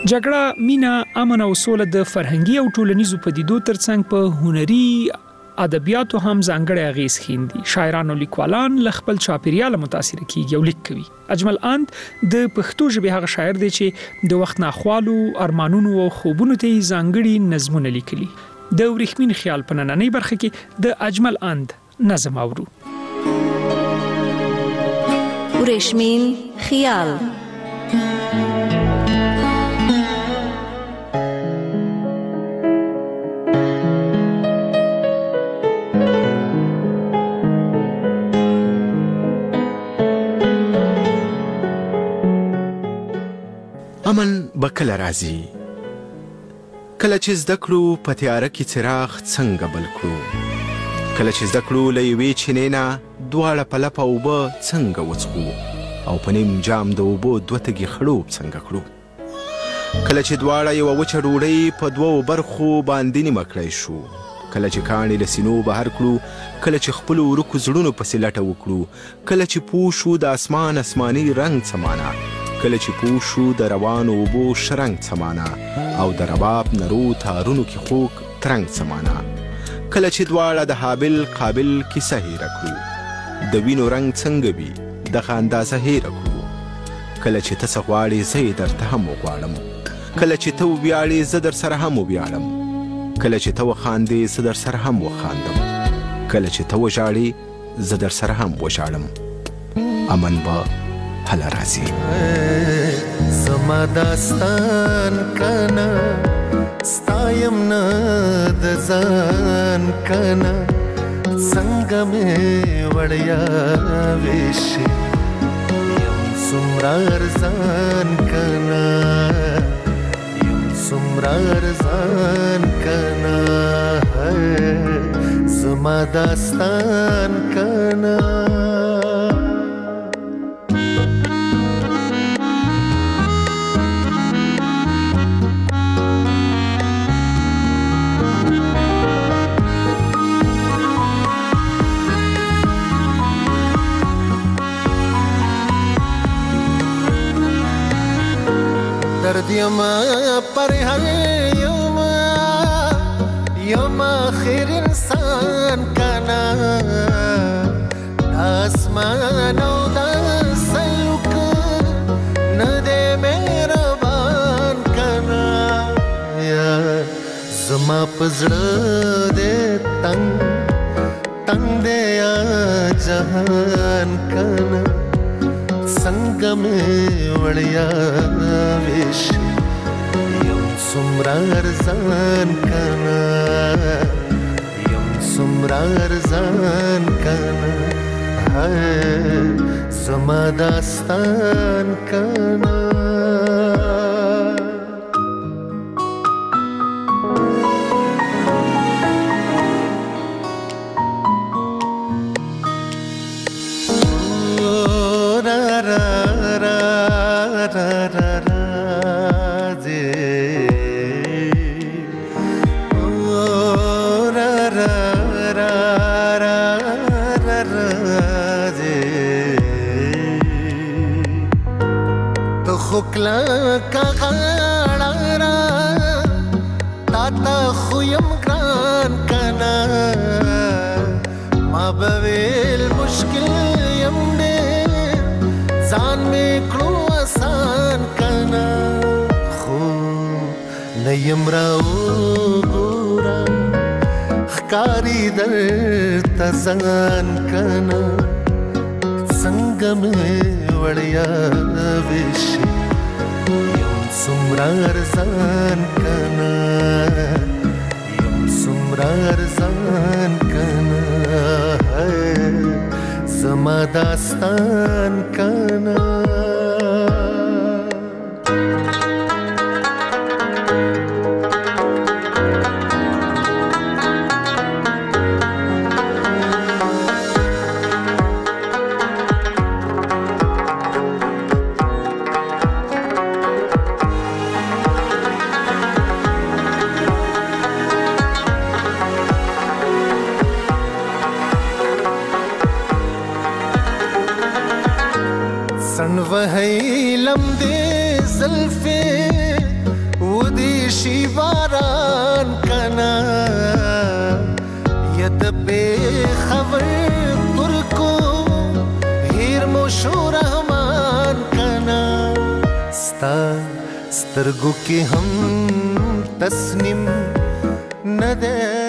جګړه، مینا، امن او سوله د فرهنګي او ټولنیزو پدیدو ترڅنګ په هنري ادبیاتو هم ځانګړی اغیز ښیندي. شاعران او لیکوالان له خپل چاپیریال متاثر کیږي او لیک کوي. اجمل اند د پښتو ژبې هغه شاعر دی چې د وخت ناخوالو، ارمانونو او خوبونو ته ځانګړي نظمونه لیکلي. د ورېښمین خیال په نننۍ برخه کې د اجمل اند نظم اورو. ورېښمین خیال. امن به کله راځي، کله چې زده کړو په تیاره کې څراغ څنګه بل کړو، کله چې زده کړو له یوې چینې نه دواړه په لپه اوبه څنګه وڅښو او په نیم جام د اوبو دوه تږي خړوب څنګه کړو، کله چې دواړه یوه وچه ډوډۍ په دوو برخو باندې نیمه کړی شو، کله چې کاڼي له سینو بهر کړو، کله چې خپلو ورکو زړونو پسې لټه وکړو، کله چې پوه شو د اسمان اسماني رنګ څه معنا، کله چې پوه شو د روانو اوبو شرنګ څه معنا او د رباب نرو تارونو کې خوږ ترنګ څه معنا، کله چې دواړه د حابل قابل کیسه هیره کړو، د وینو رنګ څنګه وي دغه اندازه هیره کړو، کله چې ته څه غواړې زه یې درته هم وغواړم، کله چې ته وویاړې زه در سره هم وویاړم، کله چې ته وخاندې زه در سره هم وخاندم، کله چې ته وژاړې زه در سره هم وژاړم. امن به هله راځي. زما داستان کنه ستایم نه د ځان کنه څنګه مې وړیا ویشي یم څومره ارزان کنه یم څومره ارزان کنه زما داستان کنه درد یما پر یما آخر انسان کنا آسمان او د سلوک نده مهربان کنا یا زما پزړه دې تنگ تنگ دې یا جهان کنا څنګه مې وړیا ویشي یم څومره ارزان کنه یم څومره ارزان کنه زما داستان کنه خکلا کا غاړه را تا خویم ګران کنا ما بویل مشکل یم نه ځان می کړو آسان کنا خو نه یم راو ګورا ښکاری در تزان کنا څنګه مې وړیا ویشي یم څومره ارزان کنا یم څومره ارزان کنا زما داستان کنا شي باران کنا ید بے خبر ترکو هیر مو شو رحمان کنا ستا سترگو کی هم تسنیم نده